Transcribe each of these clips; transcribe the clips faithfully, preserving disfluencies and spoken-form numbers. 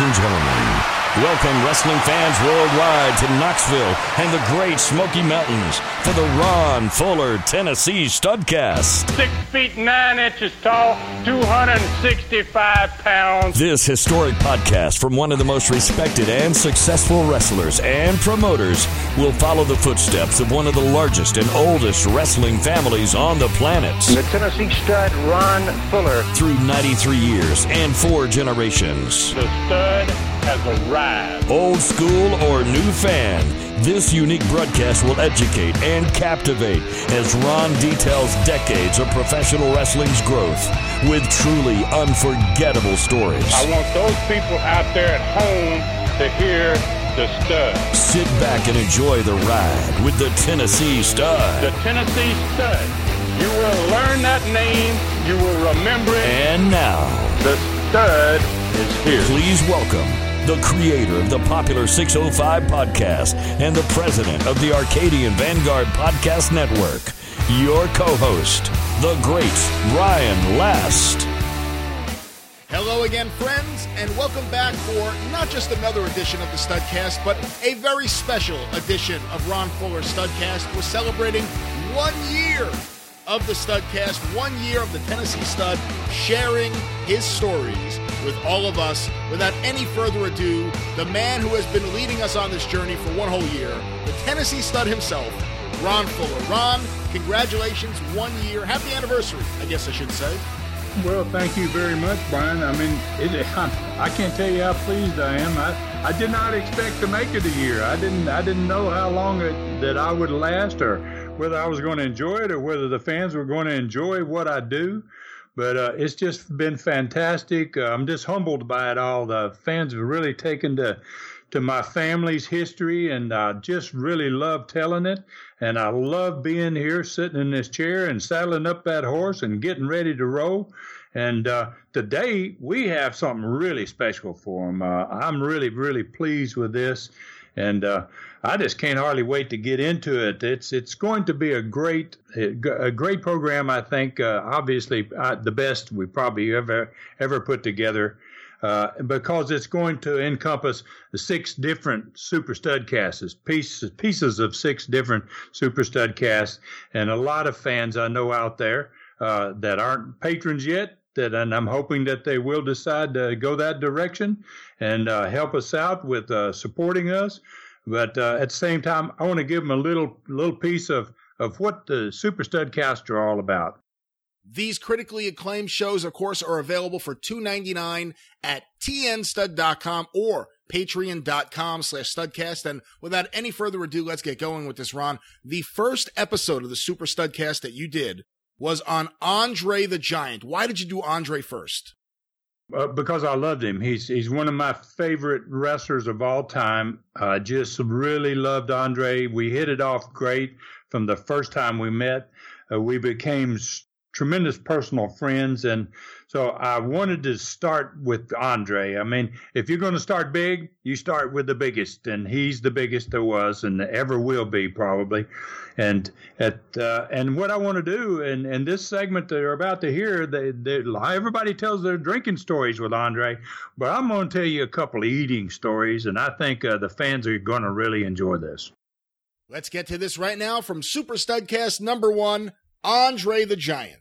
and gentlemen, welcome wrestling fans worldwide to Knoxville and the Great Smoky Mountains for the Ron Fuller Tennessee Studcast. Six feet nine inches tall, two hundred sixty-five pounds. This historic podcast from one of the most respected and successful wrestlers and promoters will follow the footsteps of one of the largest and oldest wrestling families on the planet. The Tennessee Stud, Ron Fuller. Through ninety-three years and four generations. The Stud has arrived. Old school or new fan, this unique broadcast will educate and captivate as Ron details decades of professional wrestling's growth with truly unforgettable stories. I want those people out there at home to hear the Stud. Sit back and enjoy the ride with the Tennessee Stud. The Tennessee Stud. You will learn that name. You will remember it. And now, the Stud is here. Please welcome the creator of the popular six oh five podcast and the president of the Arcadian Vanguard Podcast Network, your co-host, the great Ryan Last. Hello again, friends, and welcome back for not just another edition of the Studcast, but a very special edition of Ron Fuller Studcast. We're celebrating one year of the Studcast, one year of the Tennessee Stud sharing his stories with all of us. Without any further ado, the man who has been leading us on this journey for one whole year, the Tennessee Stud himself, Ron Fuller. Ron, congratulations, one year. Happy anniversary, I guess I should say. Well, thank you very much, Brian. I mean, it, I can't tell you how pleased I am. I, I did not expect to make it a year. I didn't I didn't know how long it, that I would last, or whether I was going to enjoy it, or whether the fans were going to enjoy what I do. But uh, it's just been fantastic. Uh, I'm just humbled by it all. The fans have really taken to to my family's history, and I just really love telling it. And I love being here, sitting in this chair and saddling up that horse and getting ready to roll. And uh, today we have something really special for them. Uh, I'm really, really pleased with this. And uh, I just can't hardly wait to get into it. It's it's going to be a great a great program, I think. Uh, obviously, uh, the best we probably ever ever put together, uh, because it's going to encompass the six different Super Studcasts, pieces pieces of six different Super Studcasts, and a lot of fans I know out there uh, that aren't patrons yet. That, and I'm hoping that they will decide to go that direction and uh, help us out with uh, supporting us. But uh, at the same time, I want to give them a little little piece of, of what the Super Studcasts are all about. These critically acclaimed shows, of course, are available for two dollars and ninety-nine cents at T N stud dot com or patreon.com slash studcast. And without any further ado, let's get going with this, Ron. The first episode of the Super Studcast that you did was on Andre the Giant. Why did you do Andre first? Uh, because I loved him. He's he's one of my favorite wrestlers of all time. I uh, just really loved Andre. We hit it off great from the first time we met. Uh, we became tremendous personal friends, and so I wanted to start with Andre. I mean, if you're going to start big, you start with the biggest, and he's the biggest there was and ever will be probably. And at uh, and what I want to do, and and this segment they're about to hear, they, they everybody tells their drinking stories with Andre, but I'm going to tell you a couple of eating stories, and I think uh, the fans are going to really enjoy this. Let's get to this right now from Super Studcast number one, Andre the Giant.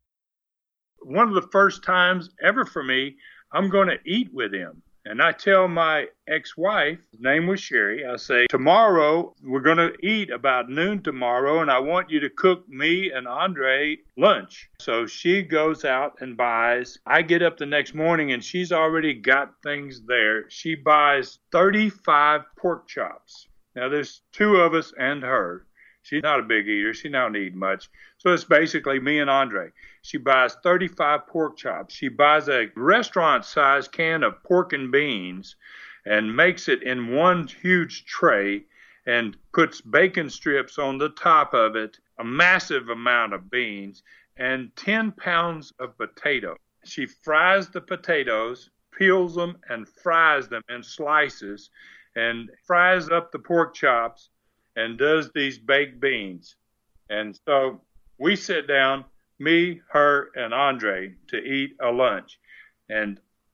One of the first times ever for me, I'm going to eat with him. And I tell my ex-wife, his name was Sherry, I say, tomorrow, we're going to eat about noon tomorrow, and I want you to cook me and Andre lunch. So she goes out and buys. I get up the next morning, and she's already got things there. She buys thirty-five pork chops. Now, there's two of us and her. She's not a big eater. She don't eat much. So it's basically me and Andre. She buys thirty-five pork chops. She buys a restaurant-sized can of pork and beans and makes it in one huge tray and puts bacon strips on the top of it, a massive amount of beans, and ten pounds of potato. She fries the potatoes, peels them, and fries them in slices, and fries up the pork chops, and does these baked beans. And so we sit down, me, her, and Andre, to eat a lunch. And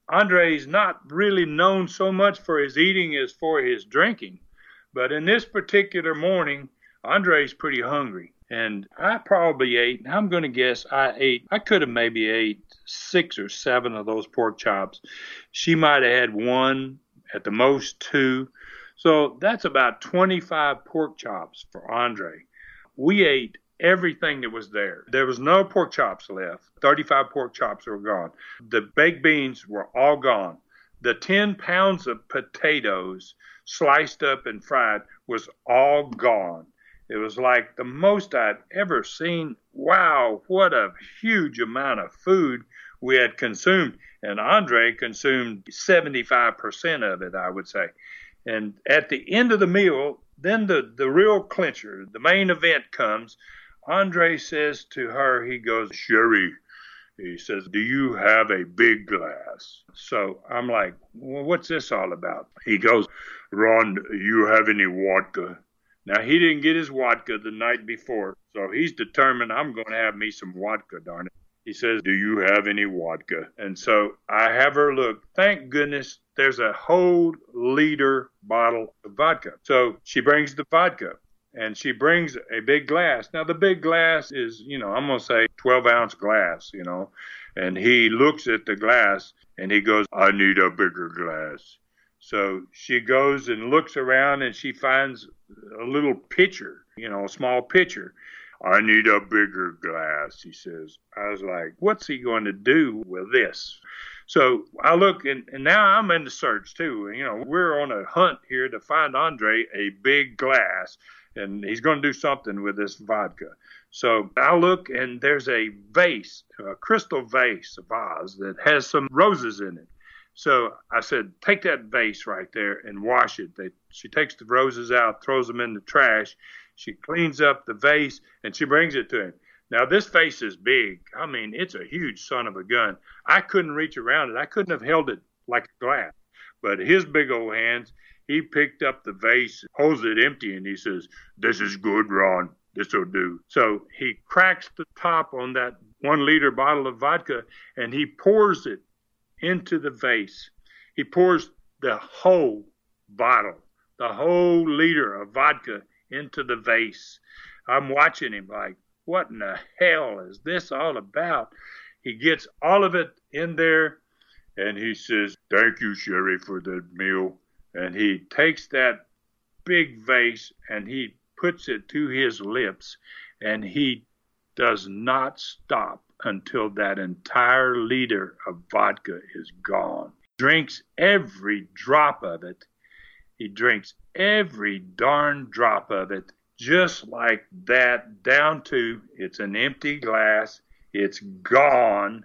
Andre's not really known so much for his eating as for his drinking. But in this particular morning, Andre's pretty hungry. And I probably ate, I'm going to guess I ate, I could have maybe ate six or seven of those pork chops. She might have had one, at the most two. So that's about twenty-five pork chops for Andre. We ate everything that was there. There was no pork chops left. thirty-five pork chops were gone. The baked beans were all gone. The ten pounds of potatoes sliced up and fried was all gone. It was like the most I'd ever seen. Wow, what a huge amount of food we had consumed. And Andre consumed seventy-five percent of it, I would say. And at the end of the meal, then the, the real clincher, the main event comes. Andre says to her, he goes, Sherry, he says, do you have a big glass? So I'm like, well, what's this all about? He goes, Ron, you have any vodka? Now, he didn't get his vodka the night before, so he's determined I'm going to have me some vodka, darn it. He says, do you have any vodka? And so I have her look. Thank goodness there's a whole liter bottle of vodka. So she brings the vodka, and she brings a big glass. Now, the big glass is, you know, I'm going to say twelve-ounce glass, you know. And he looks at the glass, and he goes, I need a bigger glass. So she goes and looks around, and she finds a little pitcher, you know, a small pitcher. I need a bigger glass, he says. I was like, what's he going to do with this? So I look, and, and now I'm in the search, too. You know, we're on a hunt here to find Andre a big glass, and he's going to do something with this vodka. So I look, and there's a vase, a crystal vase, a vase that has some roses in it. So I said, take that vase right there and wash it. They, she takes the roses out, throws them in the trash. She cleans up the vase, and she brings it to him. Now, this vase is big. I mean, it's a huge son of a gun. I couldn't reach around it. I couldn't have held it like a glass. But his big old hands, he picked up the vase, holds it empty, and he says, this is good, Ron. This will do. So he cracks the top on that one-liter bottle of vodka, and he pours it into the vase. He pours the whole bottle, the whole liter of vodka into the vase. I'm watching him like, what in the hell is this all about? He gets all of it in there, and he says, thank you, Sherry, for the meal. And he takes that big vase, and he puts it to his lips, and he does not stop until that entire liter of vodka is gone. Drinks every drop of it. He drinks every darn drop of it, just like that, down to it's an empty glass. It's gone.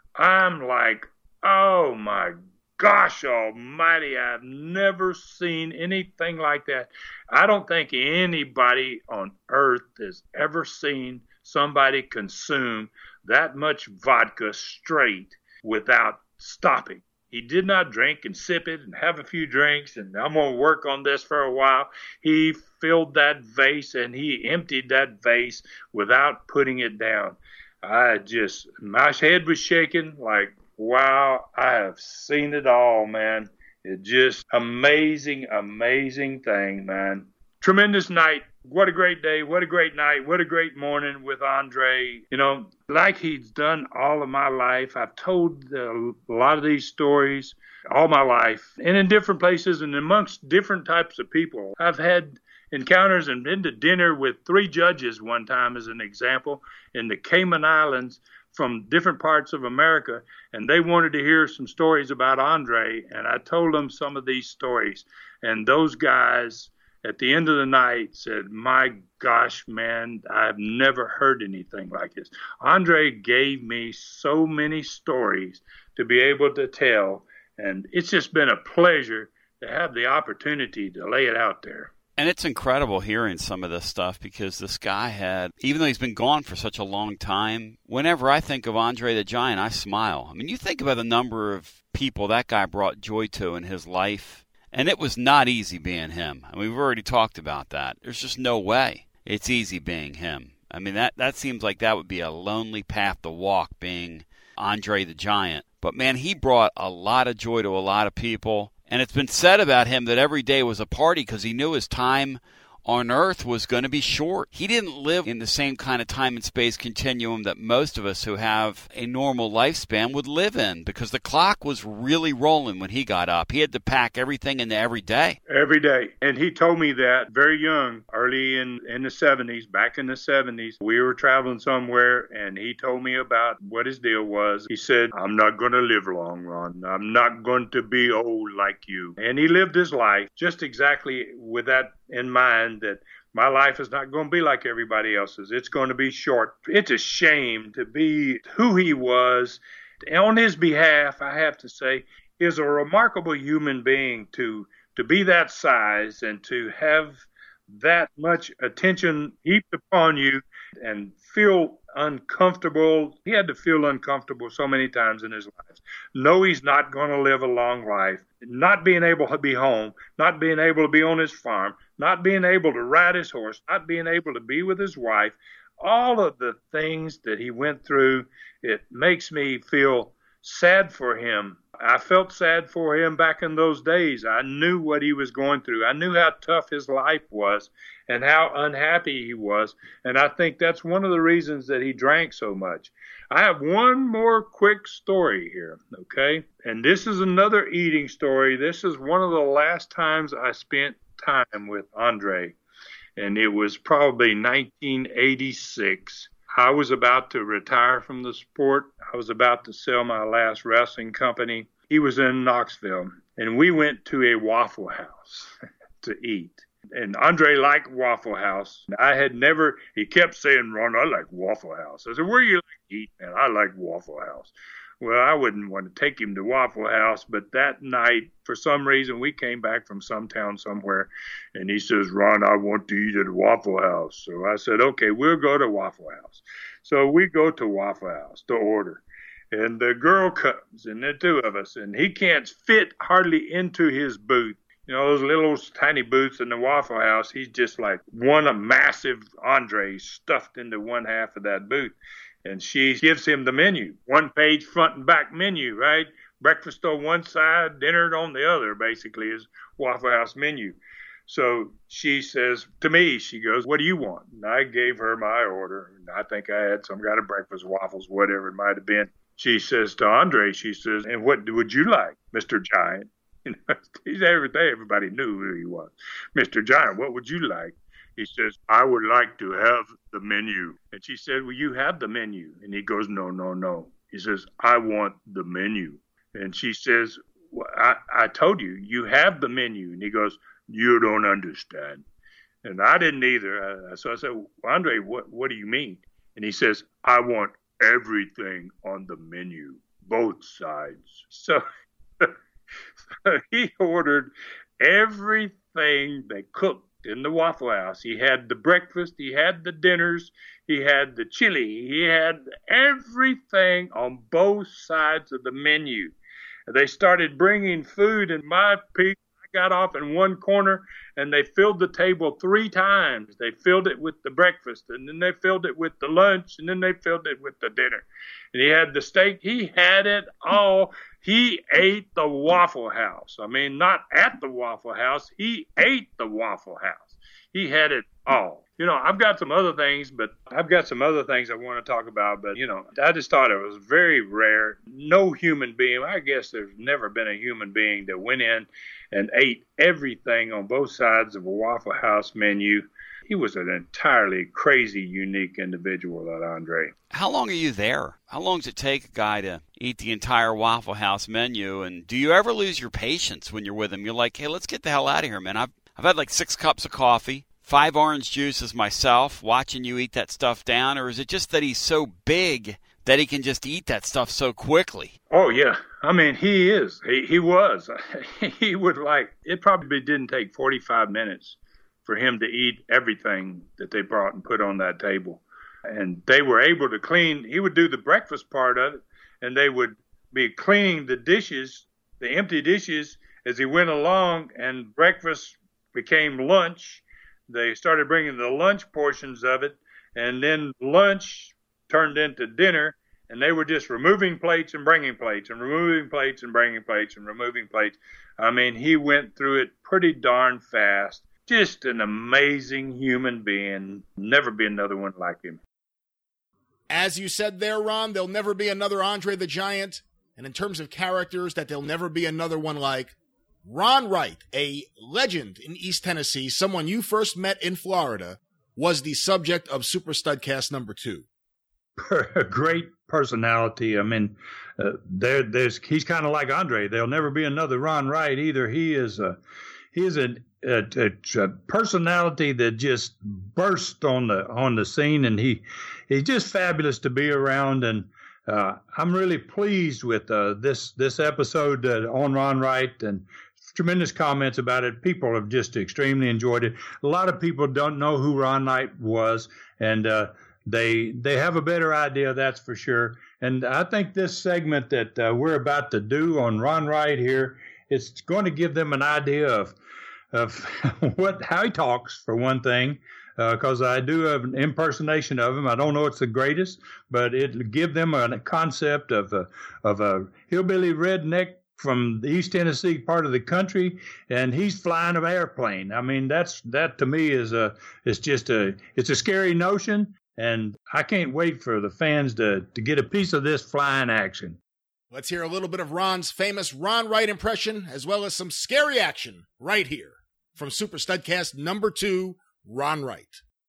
I'm like, oh my gosh almighty, I've never seen anything like that. I don't think anybody on earth has ever seen somebody consume that much vodka straight without stopping. He did not drink and sip it and have a few drinks and I'm going to work on this for a while. He filled that vase and he emptied that vase without putting it down. I just, my head was shaking like, wow, I have seen it all, man. It's just amazing, amazing thing, man. Tremendous night. What a great day. What a great night. What a great morning with Andre. You know, like he's done all of my life. I've told a lot of these stories all my life and in different places and amongst different types of people. I've had encounters and been to dinner with three judges one time, as an example, in the Cayman Islands from different parts of America, and they wanted to hear some stories about Andre, and I told them some of these stories, and those guys at the end of the night said, my gosh, man, I've never heard anything like this. Andre gave me so many stories to be able to tell, and it's just been a pleasure to have the opportunity to lay it out there. And it's incredible hearing some of this stuff because this guy had, even though he's been gone for such a long time, whenever I think of Andre the Giant, I smile. I mean, you think about the number of people that guy brought joy to in his life, and it was not easy being him. I mean, we've already talked about that. There's just no way it's easy being him. I mean, that, that seems like that would be a lonely path to walk, being Andre the Giant. But, man, he brought a lot of joy to a lot of people. And it's been said about him that every day was a party because he knew his time on Earth was going to be short. He didn't live in the same kind of time and space continuum that most of us who have a normal lifespan would live in because the clock was really rolling when he got up. He had to pack everything into every day. Every day. And he told me that very young, early in, in the seventies, back in the seventies, we were traveling somewhere and he told me about what his deal was. He said, I'm not going to live long, Ron. I'm not going to be old like you. And he lived his life just exactly with that in mind, that my life is not going to be like everybody else's. It's going to be short. It's a shame to be who he was. On his behalf, I have to say, he is a remarkable human being to to be that size and to have that much attention heaped upon you and feel uncomfortable. He had to feel uncomfortable so many times in his life. No, he's not going to live a long life. Not being able to be home, not being able to be on his farm, not being able to ride his horse, not being able to be with his wife, all of the things that he went through, it makes me feel sad for him. I felt sad for him back in those days. I knew what he was going through. I knew how tough his life was and how unhappy he was. And I think that's one of the reasons that he drank so much. I have one more quick story here, okay? And this is another eating story. This is one of the last times I spent time with Andre, and it was probably nineteen eighty-six. I was about to retire from the sport. I was about to sell my last wrestling company. He was in Knoxville, and we went to a Waffle House to eat. And Andre liked Waffle House. I had never, he kept saying, Ron, I like Waffle House. I said, where do you like to eat? And I like Waffle House. Well, I wouldn't want to take him to Waffle House, but that night, for some reason, we came back from some town somewhere, and he says, Ron, I want to eat at Waffle House. So I said, okay, we'll go to Waffle House. So we go to Waffle House to order, and the girl comes, and the two of us, and he can't fit hardly into his booth. You know, those little tiny booths in the Waffle House, he's just like one a massive Andre stuffed into one half of that booth. And she gives him the menu, one page front and back menu, right? Breakfast on one side, dinner on the other, basically, is Waffle House menu. So she says to me, she goes, what do you want? And I gave her my order. And I think I had some kind of breakfast waffles, whatever it might have been. She says to Andre, she says, and what would you like, Mister Giant? You know, he's every day, everybody knew who he was. Mister Giant, what would you like? He says, I would like to have the menu. And she said, well, you have the menu. And he goes, no, no, no. He says, I want the menu. And she says, well, I, I told you, you have the menu. And he goes, you don't understand. And I didn't either. Uh, so I said, well, Andre, what, what do you mean? And he says, I want everything on the menu, both sides. So, so he ordered everything they cooked in the Waffle House. He had the breakfast, he had the dinners, he had the chili, he had everything on both sides of the menu. They started bringing food, and my people, I got off in one corner, and they filled the table three times. They filled it with the breakfast, and then they filled it with the lunch, and then they filled it with the dinner. And he had the steak. He had it all. He ate the Waffle House. I mean, not at the Waffle House. He ate the Waffle House. He had it all. You know, I've got some other things, but I've got some other things I want to talk about. But, you know, I just thought it was very rare. No human being, I guess there's never been a human being that went in and ate everything on both sides of a Waffle House menu. He was an entirely crazy, unique individual, that Andre. How long are you there? How long does it take a guy to eat the entire Waffle House menu? And do you ever lose your patience when you're with him? You're like, hey, let's get the hell out of here, man. I've, I've had like six cups of coffee, five orange juices myself, watching you eat that stuff down. Or is it just that he's so big that he can just eat that stuff so quickly? Oh, yeah. I mean, he is. He, he was. He would like, it probably didn't take forty-five minutes for him to eat everything that they brought and put on that table. And they were able to clean, he would do the breakfast part of it, and they would be cleaning the dishes, the empty dishes, as he went along, and breakfast became lunch. They started bringing the lunch portions of it, and then lunch turned into dinner, And they were just removing plates and bringing plates and removing plates and bringing plates and removing plates. I mean, he went through it pretty darn fast. Just an amazing human being. Never be another one like him. As you said there, Ron, there'll never be another Andre the Giant. And in terms of characters, that there'll never be another one like Ron Wright, a legend in East Tennessee, someone you first met in Florida, was the subject of Super Studcast number two. A great personality. I mean, uh, there, there's he's kind of like Andre. There'll never be another Ron Wright either. He is a he is a, a, a personality that just burst on the on the scene, and he he's just fabulous to be around. And uh, I'm really pleased with uh, this this episode uh, on Ron Wright, and tremendous comments about it. People have just extremely enjoyed it. A lot of people don't know who Ron Wright was, and uh, They they have a better idea, that's for sure. And I think this segment that uh, we're about to do on Ron Wright here, it's going to give them an idea of of what how he talks, for one thing, because uh, I do have an impersonation of him. I don't know it's the greatest, but it'll give them a concept of a, of a hillbilly redneck from the East Tennessee part of the country, and he's flying an airplane. I mean, that's that to me is a it's just a it's a scary notion. And I can't wait for the fans to, to get a piece of this flying action. Let's hear a little bit of Ron's famous Ron Wright impression, as well as some scary action right here from Super Studcast number two, Ron Wright.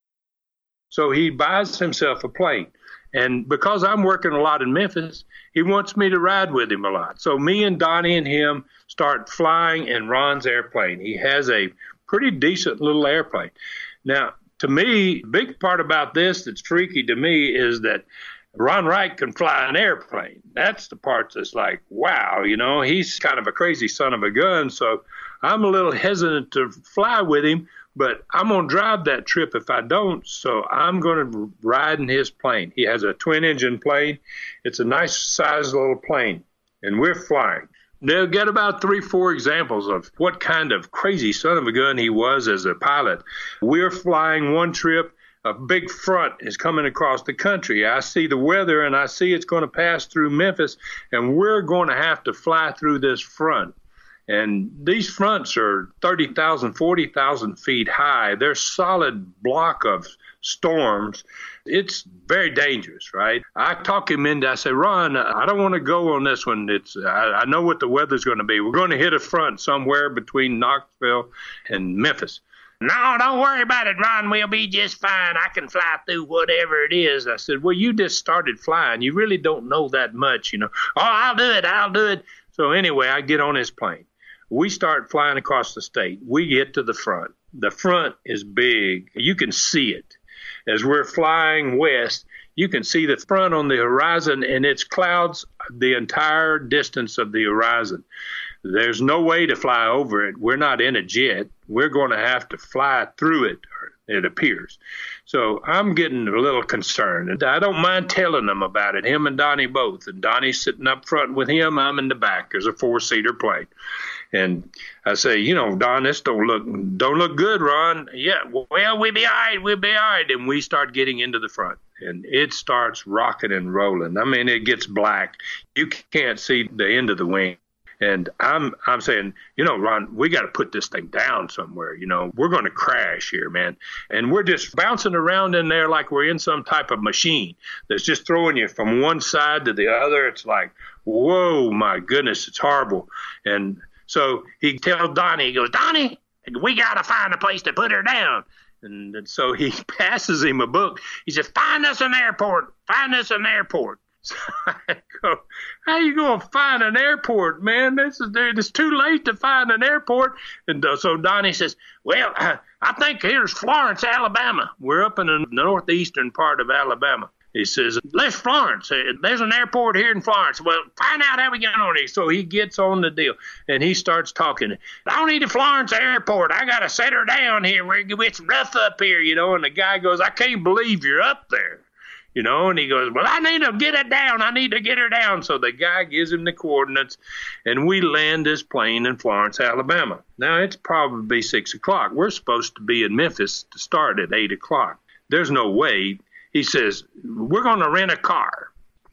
So he buys himself a plane. And because I'm working a lot in Memphis, he wants me to ride with him a lot. So me and Donnie and him start flying in Ron's airplane. He has a pretty decent little airplane. Now, to me, the big part about this that's freaky to me is that Ron Wright can fly an airplane. That's the part that's like, wow, you know, he's kind of a crazy son of a gun. So I'm a little hesitant to fly with him, but I'm going to drive that trip if I don't. So I'm going to ride in his plane. He has a twin engine plane. It's a nice sized little plane, and we're flying. They'll get about three, four examples of what kind of crazy son of a gun he was as a pilot. We're flying one trip. A big front is coming across the country. I see the weather, and I see it's going to pass through Memphis, and we're going to have to fly through this front. And these fronts are thirty thousand, forty thousand feet high. They're solid block of storms. It's very dangerous, right? I talk him into, I say, Ron, I don't want to go on this one. It's I, I know what the weather's going to be. We're going to hit a front somewhere between Knoxville and Memphis. No, don't worry about it, Ron. We'll be just fine. I can fly through whatever it is. I said, well, you just started flying. You really don't know that much, you know. Oh, I'll do it. I'll do it. So anyway, I get on his plane. We start flying across the state. We get to the front. The front is big. You can see it. As we're flying west, you can see the front on the horizon, and it's clouds the entire distance of the horizon. There's no way to fly over it. We're not in a jet. We're going to have to fly through it, it appears. So I'm getting a little concerned. And I don't mind telling them about it, him and Donnie both. And Donnie's sitting up front with him. I'm in the back. There's a four-seater plane. And I say, you know, Don, this don't look don't look good, Ron. Yeah, well, we'll be all right. We'll be all right. And we start getting into the front. And it starts rocking and rolling. I mean, it gets black. You can't see the end of the wing. And I'm I'm saying, you know, Ron, we got to put this thing down somewhere. You know, we're going to crash here, man. And we're just bouncing around in there like we're in some type of machine that's just throwing you from one side to the other. It's like, whoa, my goodness, it's horrible. And so he tells Donnie, he goes, Donnie, we got to find a place to put her down. And, and so he passes him a book. He said, find us an airport. Find us an airport. So I go, how you going to find an airport, man? This is It's too late to find an airport. And uh, so Donnie says, well, uh, I think here's Florence, Alabama. We're up in the northeastern part of Alabama. He says, let's Florence. There's an airport here in Florence. Well, find out how we get on it. So he gets on the deal, and he starts talking. I don't need a Florence airport. I got to set her down here. It's rough up here, you know. And the guy goes, I can't believe you're up there. You know, and he goes, well, I need to get it down. I need to get her down. So the guy gives him the coordinates, and we land this plane in Florence, Alabama. Now, it's probably six o'clock. We're supposed to be in Memphis to start at eight o'clock. There's no way. He says, we're going to rent a car.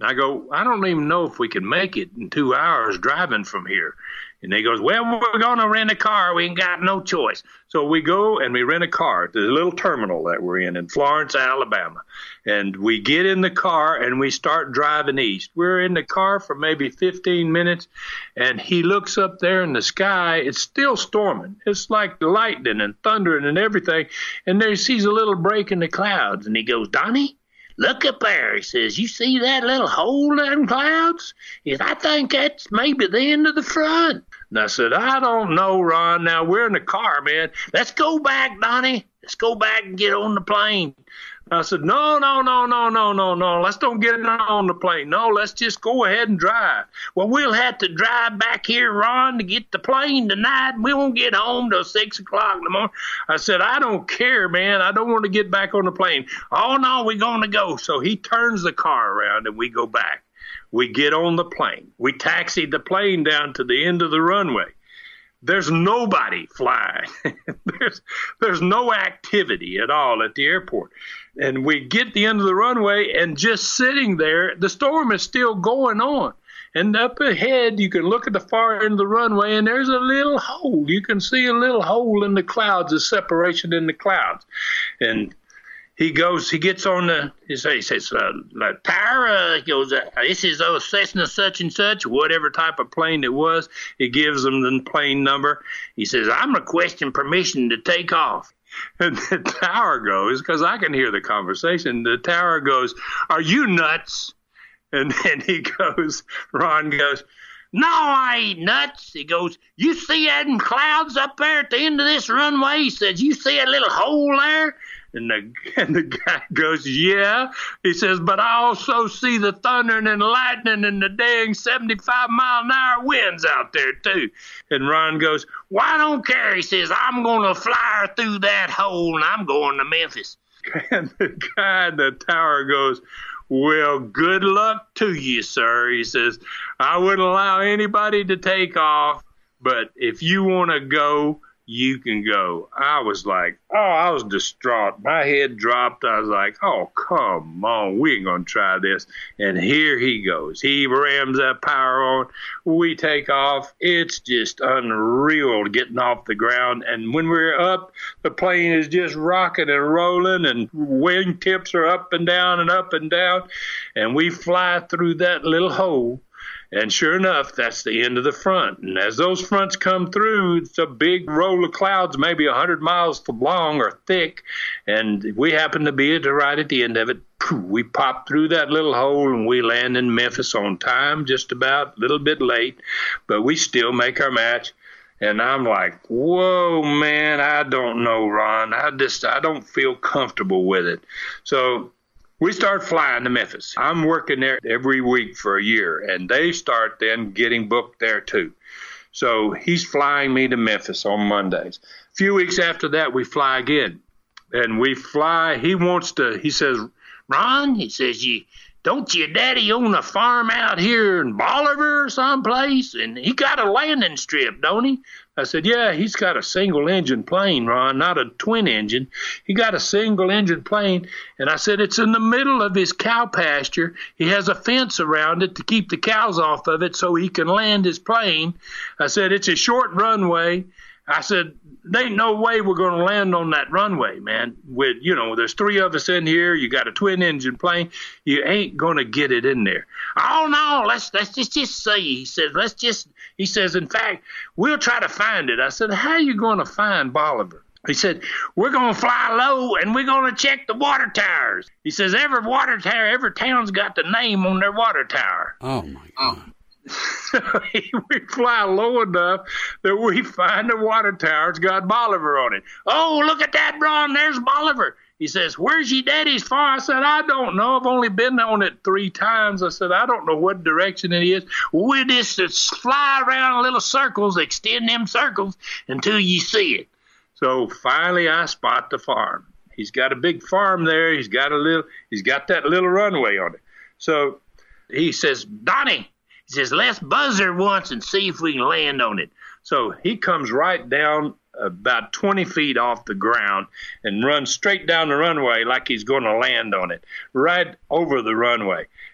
And I go, I don't even know if we can make it in two hours driving from here. And they goes, well, we're going to rent a car. We ain't got no choice. So we go and we rent a car at the little terminal that we're in in Florence, Alabama. And we get in the car and we start driving east. We're in the car for maybe fifteen minutes, and he looks up there in the sky. It's still storming. It's like lightning and thundering and everything. And there he sees a little break in the clouds. And he goes, Donnie, look up there. He says, you see that little hole in the clouds? He says, I think that's maybe the end of the front. And I said, I don't know, Ron. Now, we're in the car, man. Let's go back, Donnie. Let's go back and get on the plane. And I said, no, no, no, no, no, no, no. Let's don't get on the plane. No, let's just go ahead and drive. Well, we'll have to drive back here, Ron, to get the plane tonight. We won't get home till six o'clock in the morning. I said, I don't care, man. I don't want to get back on the plane. Oh, no, we're going to go. So he turns the car around and we go back. We get on the plane. We taxied the plane down to the end of the runway. There's nobody flying. there's there's no activity at all at the airport. And we get the end of the runway, and just sitting there, the storm is still going on. And up ahead, you can look at the far end of the runway, and there's a little hole. You can see a little hole in the clouds, a separation in the clouds. And he goes, he gets on the, he says, he says uh, Tyra, he goes, uh, this is a Cessna such and such, whatever type of plane it was. He gives them the plane number. He says, I'm requesting permission to take off. And the tower goes, because I can hear the conversation, the tower goes, are you nuts? And then he goes, Ron goes, no, I ain't nuts. He goes, you see that in clouds up there at the end of this runway? He says, you see that little hole there? And the, and the guy goes, yeah. He says, but I also see the thundering and lightning and the dang seventy-five mile an hour winds out there, too. And Ron goes, well, I don't care. He says, I'm going to fly through that hole, and I'm going to Memphis. And the guy in the tower goes, well, good luck to you, sir. He says, I wouldn't allow anybody to take off, but if you want to go, you can go. I was like, oh, I was distraught. My head dropped. I was like, oh, come on. We ain't going to try this. And here he goes. He rams that power on. We take off. It's just unreal getting off the ground. And when we're up, the plane is just rocking and rolling, and wing tips are up and down and up and down. And we fly through that little hole. And sure enough, that's the end of the front. And as those fronts come through, it's a big roll of clouds, maybe one hundred miles long or thick. And we happen to be at the right at the end of it. We pop through that little hole, and we land in Memphis on time, just about, a little bit late. But we still make our match. And I'm like, whoa, man, I don't know, Ron. I just, I don't feel comfortable with it. So we start flying to Memphis. I'm working there every week for a year, and they start then getting booked there too. So he's flying me to Memphis on Mondays. A few weeks after that, we fly again. And we fly, he wants to, he says, Ron, he says, you don't your daddy own a farm out here in Bolivar or someplace? And he got a landing strip, don't he? I said, yeah, he's got a single-engine plane, Ron, not a twin-engine. He got a single-engine plane. And I said, it's in the middle of his cow pasture. He has a fence around it to keep the cows off of it so he can land his plane. I said, it's a short runway. I said, there ain't no way we're going to land on that runway, man. With, you know, there's three of us in here. You got a twin-engine plane. You ain't going to get it in there. Oh, no, let's, let's just, just say, he says, let's just, he says, in fact, we'll try to find it. I said, how are you going to find Bolivar? He said, we're going to fly low, and we're going to check the water towers. He says, every water tower, every town's got the name on their water tower. Oh, my God. So we fly low enough that we find the water tower. It's got Bolivar on it. Oh, look at that, Ron. There's Bolivar. He says, where's your daddy's farm? I said, I don't know. I've only been on it three times. I said, I don't know what direction it is. We just, just fly around little circles, extend them circles until you see it. So finally I spot the farm. He's got a big farm there. He's got a little, he's got that little runway on it. So he says, Donnie, he says, let's buzz her once and see if we can land on it. So he comes right down about twenty feet off the ground and runs straight down the runway like he's going to land on it, right over the runway.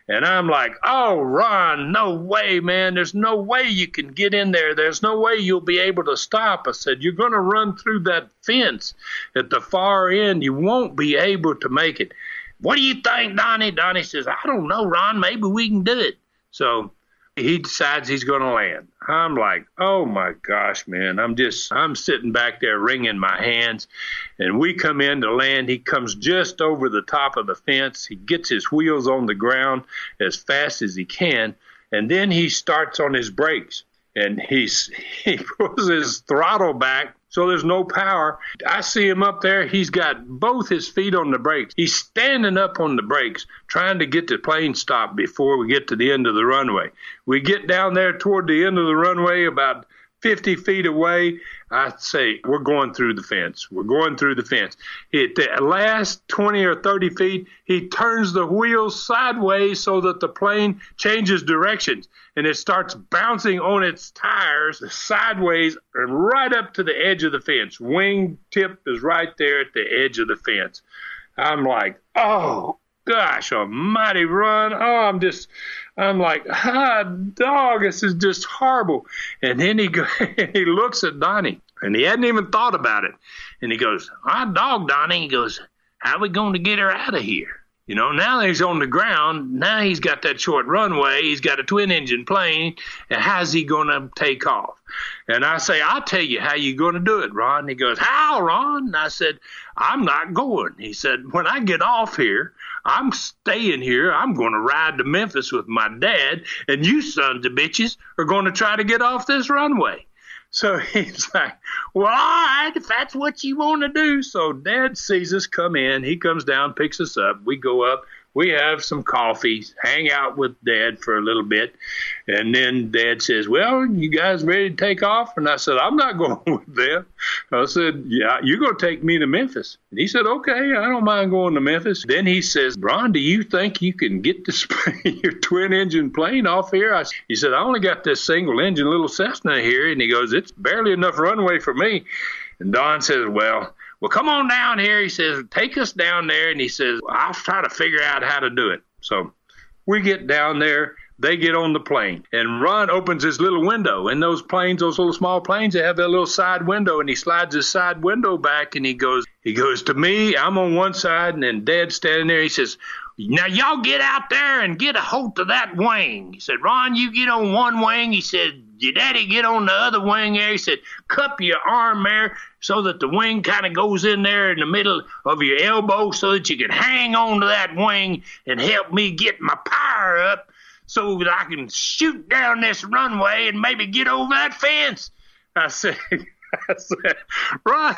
And I'm like, oh, Ron, no way, man. There's no way you can get in there. There's no way you'll be able to stop. I said, you're going to run through that fence at the far end. You won't be able to make it. What do you think, Donnie? Donnie says, I don't know, Ron. Maybe we can do it. So he decides he's going to land. I'm like, oh, my gosh, man. I'm just, I'm sitting back there wringing my hands. And we come in to land. He comes just over the top of the fence. He gets his wheels on the ground as fast as he can. And then he starts on his brakes. And he's, he pulls his throttle back so there's no power. I see him up there. He's got both his feet on the brakes. He's standing up on the brakes, trying to get the plane stopped before we get to the end of the runway. We get down there toward the end of the runway, about fifty feet away. I say, we're going through the fence. We're going through the fence. At the last twenty or thirty feet, he turns the wheels sideways so that the plane changes directions, and it starts bouncing on its tires sideways and right up to the edge of the fence. Wing tip is right there at the edge of the fence. I'm like, oh, gosh almighty, Ron. Oh, I'm just, I'm like, ah, dog, this is just horrible. And then he go, he looks at Donnie, and he hadn't even thought about it. And he goes, ah, dog, Donnie. He goes, how are we going to get her out of here? You know, now that he's on the ground, now he's got that short runway, he's got a twin-engine plane, and how's he going to take off? And I say, I'll tell you how you're going to do it, Ron. He goes, how, Ron? And I said, I'm not going. He said, when I get off here, I'm staying here. I'm going to ride to Memphis with my dad, and you sons of bitches are going to try to get off this runway. So he's like, well, all right, if that's what you want to do. So Dad sees us come in. He comes down, picks us up. We go up. We have some coffee, hang out with Dad for a little bit. And then Dad says, well, you guys ready to take off? And I said, I'm not going with them. I said, yeah, you're going to take me to Memphis. And he said, okay, I don't mind going to Memphis. Then he says, Ron, do you think you can get this your twin-engine plane off here? I, he said, I only got this single-engine little Cessna here. And he goes, it's barely enough runway for me. And Don says, well, Well, come on down here. He says, take us down there. And he says, I'll try to figure out how to do it. So we get down there. They get on the plane. And Ron opens his little window. And those planes, those little small planes, they have that little side window. And he slides his side window back. And he goes, he goes to me. I'm on one side. And then Dad's standing there. He says, now y'all get out there and get a hold of that wing. He said, Ron, you get on one wing. He said, your daddy get on the other wing there. He said, cup your arm there so that the wing kind of goes in there in the middle of your elbow so that you can hang on to that wing and help me get my power up so that I can shoot down this runway and maybe get over that fence. I said, I said, Ron,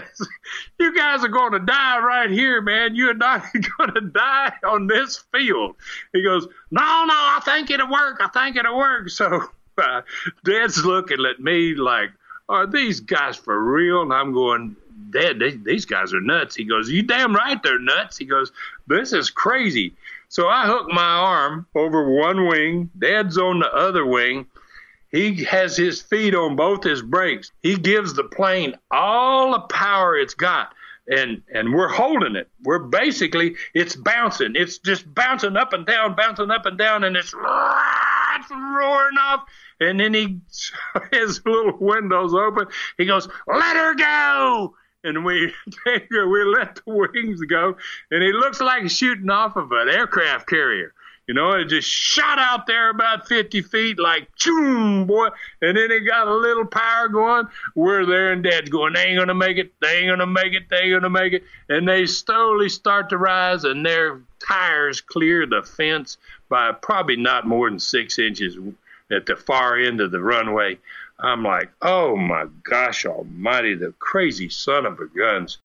you guys are going to die right here, man. You're not going to die on this field. He goes, no, no, I think it'll work. I think it'll work. So uh, Dad's looking at me like, are these guys for real? And I'm going, Dad, they, these guys are nuts. He goes, you damn right they're nuts. He goes, this is crazy. So I hook my arm over one wing. Dad's on the other wing. He has his feet on both his brakes. He gives the plane all the power it's got. And and we're holding it. We're basically, it's bouncing. It's just bouncing up and down, bouncing up and down, and it's, it's roaring off. And then he, his little windows open. He goes, let her go. And we take her, we let the wings go. And he looks like he's shooting off of an aircraft carrier. You know, it just shot out there about fifty feet like, choom, boy. And then it got a little power going. We're there, and Dad's going, they ain't going to make it. They ain't going to make it. They ain't going to make it. And they slowly start to rise, and their tires clear the fence by probably not more than six inches at the far end of the runway. I'm like, oh, my gosh almighty, the crazy son of a guns.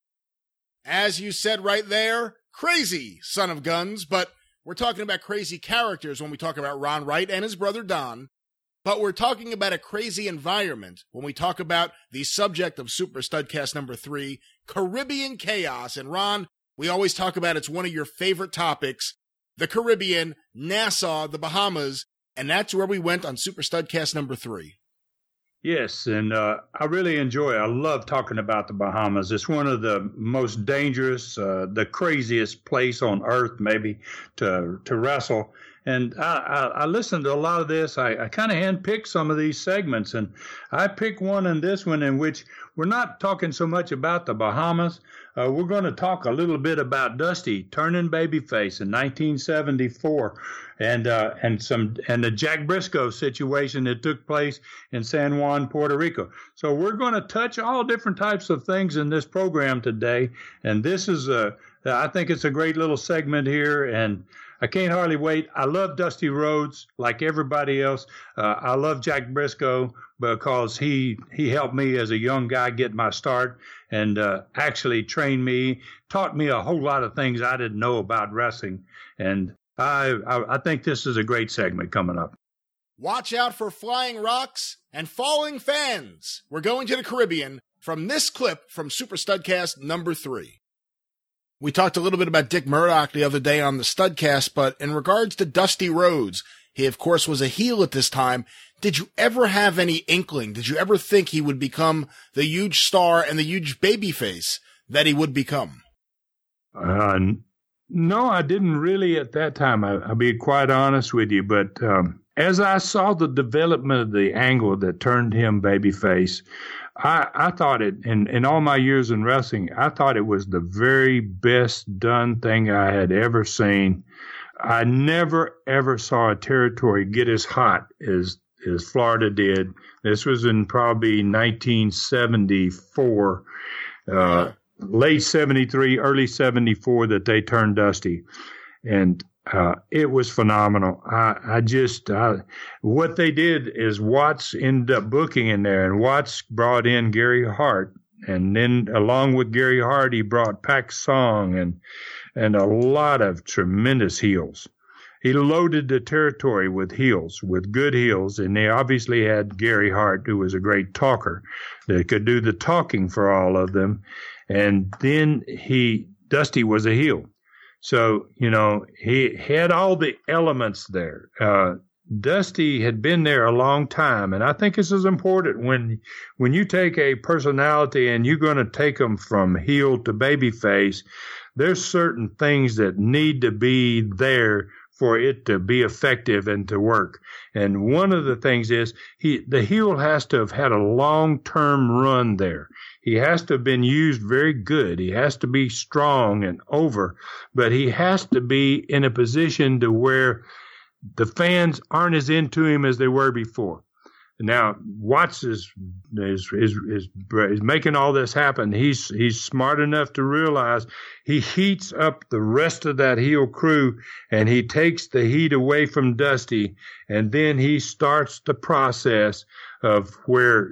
As you said right there, crazy son of guns, but we're talking about crazy characters when we talk about Ron Wright and his brother Don, but we're talking about a crazy environment when we talk about the subject of Super Studcast number three, Caribbean chaos. And Ron, we always talk about it's one of your favorite topics, the Caribbean, Nassau, the Bahamas, and that's where we went on Super Studcast number three. Yes, and uh, I really enjoy it. I love talking about the Bahamas. It's one of the most dangerous, uh, the craziest place on earth maybe to to wrestle. And I, I, I listened to a lot of this. I, I kind of handpicked some of these segments, and I picked one in this one in which we're not talking so much about the Bahamas. Uh, we're going to talk a little bit about Dusty turning babyface in nineteen seventy-four, and uh, and some and the Jack Briscoe situation that took place in San Juan, Puerto Rico. So we're going to touch all different types of things in this program today, and this is a I think it's a great little segment here, and I can't hardly wait. I love Dusty Rhodes like everybody else. Uh, I love Jack Briscoe because he he helped me as a young guy get my start and uh, actually trained me, taught me a whole lot of things I didn't know about wrestling. And I, I, I think this is a great segment coming up. Watch out for flying rocks and falling fans. We're going to the Caribbean from this clip from Super Studcast number three. We talked a little bit about Dick Murdoch the other day on the Studcast, but in regards to Dusty Rhodes, he, of course, was a heel at this time. Did you ever have any inkling? Did you ever think he would become the huge star and the huge babyface that he would become? Uh, no, I didn't really at that time. I, I'll be quite honest with you. But um, as I saw the development of the angle that turned him babyface, I, I thought it, in, in all my years in wrestling, I thought it was the very best done thing I had ever seen. I never, ever saw a territory get as hot as, as Florida did. This was in probably nineteen seventy-four, uh, late seventy-three, early seventy-four that they turned Dusty. And uh, it was phenomenal. I, I just, I, what they did is Watts ended up booking in there, and Watts brought in Gary Hart. And then along with Gary Hart, he brought Pak Song and and a lot of tremendous heels. He loaded the territory with heels, with good heels, and they obviously had Gary Hart, who was a great talker, that could do the talking for all of them. And then he, Dusty was a heel. So, you know, he had all the elements there. Uh, Dusty had been there a long time, and I think this is important when when you take a personality and you're going to take them from heel to babyface. There's certain things that need to be there for it to be effective and to work. And one of the things is he the heel has to have had a long-term run there. He has to have been used very good. He has to be strong and over, but he has to be in a position to where the fans aren't as into him as they were before. Now, Watts is is, is is is making all this happen. He's he's smart enough to realize he heats up the rest of that heel crew, and he takes the heat away from Dusty, and then he starts the process of where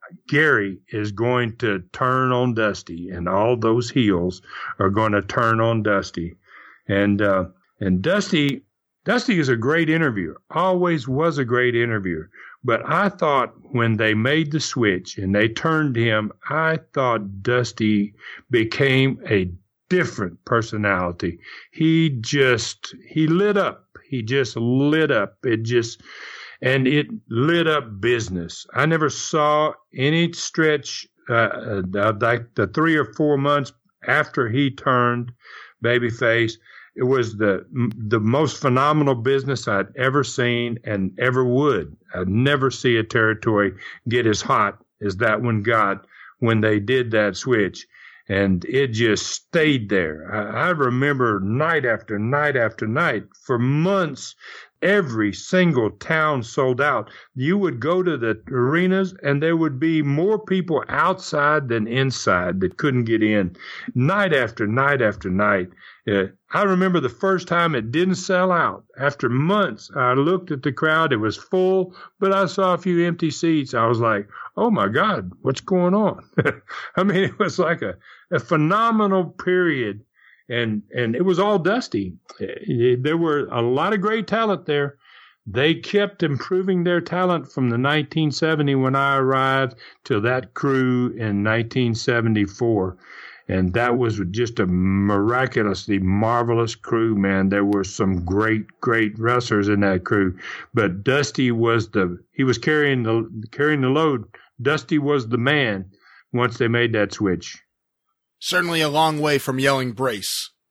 Gary is going to turn on Dusty, and all those heels are going to turn on Dusty, and uh, and Dusty. Dusty is a great interviewer, always was a great interviewer. But I thought when they made the switch and they turned him, I thought Dusty became a different personality. He just, he lit up. He just lit up. It just, and it lit up business. I never saw any stretch, uh, like the three or four months after he turned babyface. It was the the most phenomenal business I'd ever seen and ever would. I'd never see a territory get as hot as that one got when they did that switch. And it just stayed there. I, I remember night after night after night for months, every single town sold out. You would go to the arenas and there would be more people outside than inside that couldn't get in. Night after night after night. Uh, I remember the first time it didn't sell out. After months, I looked at the crowd. It was full, but I saw a few empty seats. I was like, oh, my God, what's going on? I mean, it was like a, a phenomenal period, and, and it was all Dusty. There were a lot of great talent there. They kept improving their talent from the nineteen seventy when I arrived to that crew in nineteen seventy-four. And that was just a miraculously marvelous crew, man. There were some great, great wrestlers in that crew. But Dusty was the, he was carrying the, carrying the load. Dusty was the man once they made that switch. Certainly a long way from yelling brace.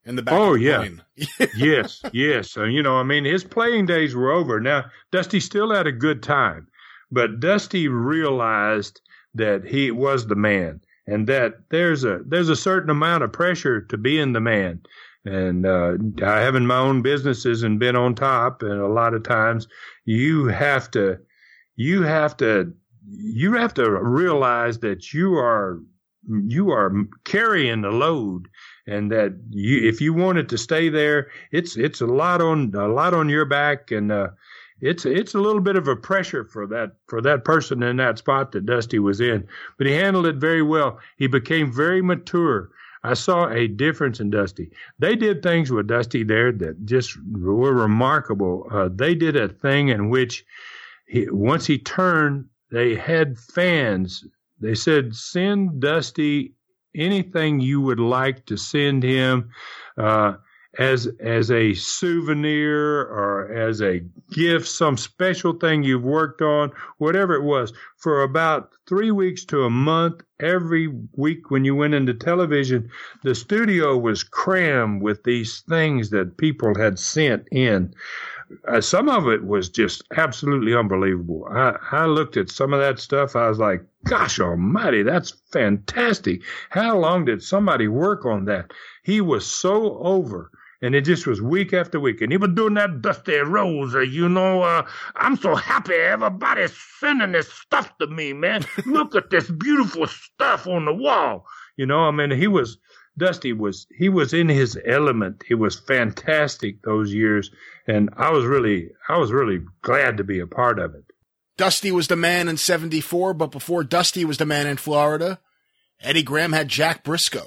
in the back oh, of the yeah. plane. yes, yes. Uh, you know, I mean, his playing days were over. Now, Dusty still had a good time, but Dusty realized that he was the man, and that there's a there's a certain amount of pressure to being the man. And uh, having my own businesses and been on top, and a lot of times you have to, you have to, you have to realize that you are, you are carrying the load, and that you, if you want it to stay there, it's it's a lot on a lot on your back, and uh, it's it's a little bit of a pressure for that for that person in that spot that Dusty was in. But he handled it very well. He became very mature. I saw a difference in Dusty. They did things with Dusty there that just were remarkable. Uh, they did a thing in which he, once he turned, they had fans. They said, send Dusty anything you would like to send him uh, as as a souvenir or as a gift, some special thing you've worked on, whatever it was. For about three weeks to a month, every week when you went into television, the studio was crammed with these things that people had sent in. Uh, some of it was just absolutely unbelievable. I, I looked at some of that stuff. I was like, gosh almighty, that's fantastic. How long did somebody work on that? He was so over. And it just was week after week. And he was doing that Dusty Rose, uh, you know. Uh, I'm so happy everybody's sending this stuff to me, man. Look at this beautiful stuff on the wall. You know, I mean, he was, Dusty was, he was in his element. He was fantastic those years. And I was really, I was really glad to be a part of it. Dusty was the man in seventy-four, but before Dusty was the man in Florida, Eddie Graham had Jack Briscoe.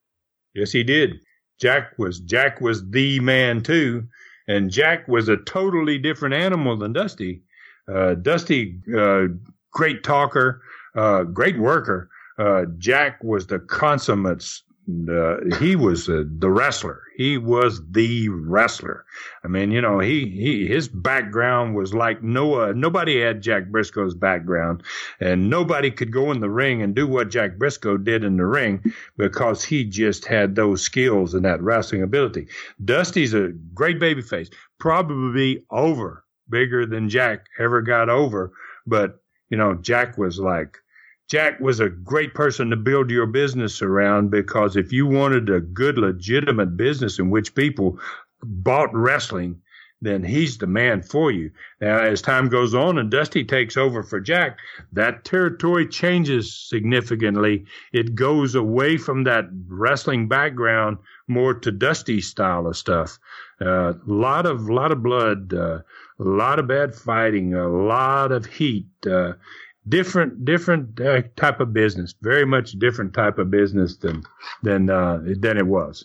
Yes, he did. Jack was Jack was the man too, and Jack was a totally different animal than Dusty. Uh, Dusty, uh, great talker, uh, great worker. Uh, Jack was the consummate. Uh, he was uh, the wrestler. He was the wrestler. I mean, you know, he, he his background was like Noah. Nobody had Jack Briscoe's background, and nobody could go in the ring and do what Jack Briscoe did in the ring because he just had those skills and that wrestling ability. Dusty's a great babyface, probably over bigger than Jack ever got over, but you know, Jack was like. Jack was a great person to build your business around, because if you wanted a good, legitimate business in which people bought wrestling, then he's the man for you. Now, as time goes on and Dusty takes over for Jack, that territory changes significantly. It goes away from that wrestling background more to Dusty's style of stuff. A uh, lot of, lot of blood, uh, a lot of bad fighting, a lot of heat, uh, Different, different uh, type of business. Very much different type of business than than uh, than it was.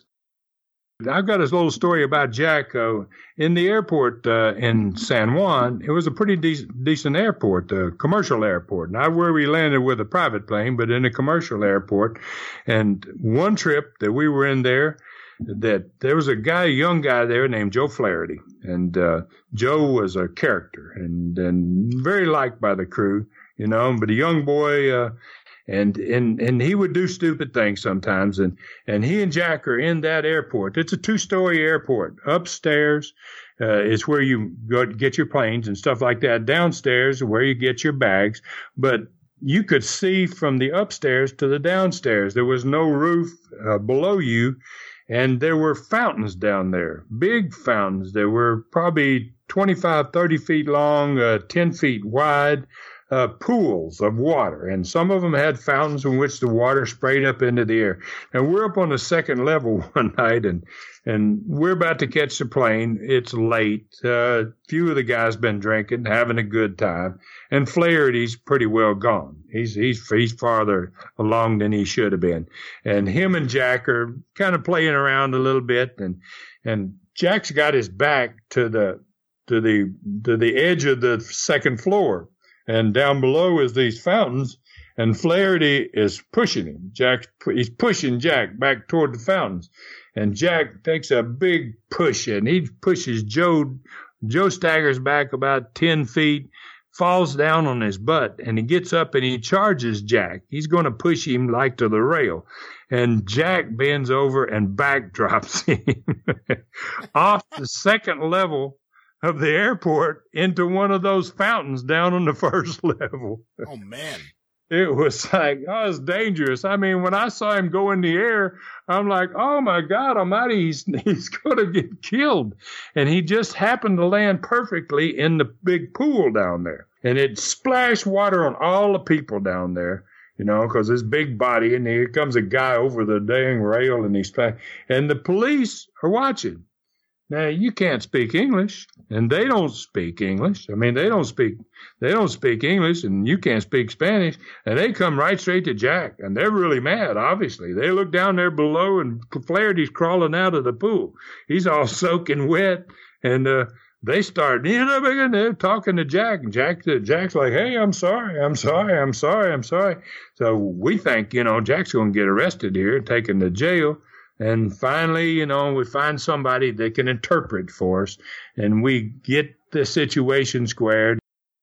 I've got a little story about Jack uh, in the airport uh, in San Juan. It was a pretty de- decent airport, a commercial airport. Not where we landed with a private plane, but in a commercial airport. And one trip that we were in there, that there was a guy, a young guy there named Joe Flaherty, and uh, Joe was a character and and very liked by the crew. You know, but a young boy, uh, and, and, and he would do stupid things sometimes. And, and he and Jack are in that airport. It's a two story airport. Upstairs, uh, is where you go to get your planes and stuff like that. Downstairs is where you get your bags. But you could see from the upstairs to the downstairs. There was no roof uh, below you. And there were fountains down there, big fountains. They were probably twenty-five, thirty feet long, uh, ten feet wide. Uh, pools of water, and some of them had fountains in which the water sprayed up into the air. And we're up on the second level one night, and and we're about to catch the plane. It's late. A uh, few of the guys been drinking, having a good time, and Flaherty's pretty well gone. He's he's he's farther along than he should have been, and him and Jack are kind of playing around a little bit, and and Jack's got his back to the to the to the edge of the second floor. And down below is these fountains, and Flaherty is pushing him. Jack, he's pushing Jack back toward the fountains, and Jack takes a big push, and he pushes Joe. Joe staggers back about ten feet. falls down on his butt, and he gets up and he charges Jack. He's going to push him like to the rail. And Jack bends over and backdrops him off the second level of the airport into one of those fountains down on the first level. Oh, man. It was like, oh, it's dangerous. I mean, when I saw him go in the air, I'm like, oh, my God almighty, he's, he's going to get killed. And he just happened to land perfectly in the big pool down there. And it splashed water on all the people down there, you know, because his big body. And here comes a guy over the dang rail, and he's and the police are watching. Now, you can't speak English, and they don't speak English. I mean, they don't speak they don't speak English, and you can't speak Spanish, and they come right straight to Jack, and they're really mad, obviously. They look down there below, and Flaherty's crawling out of the pool. He's all soaking wet, and uh, they start, you know, and they're talking to Jack, and Jack, Jack's like, hey, I'm sorry, I'm sorry, I'm sorry, I'm sorry. So we think, you know, Jack's going to get arrested here, taken to jail. And finally, you know, we find somebody that can interpret for us, and we get the situation squared.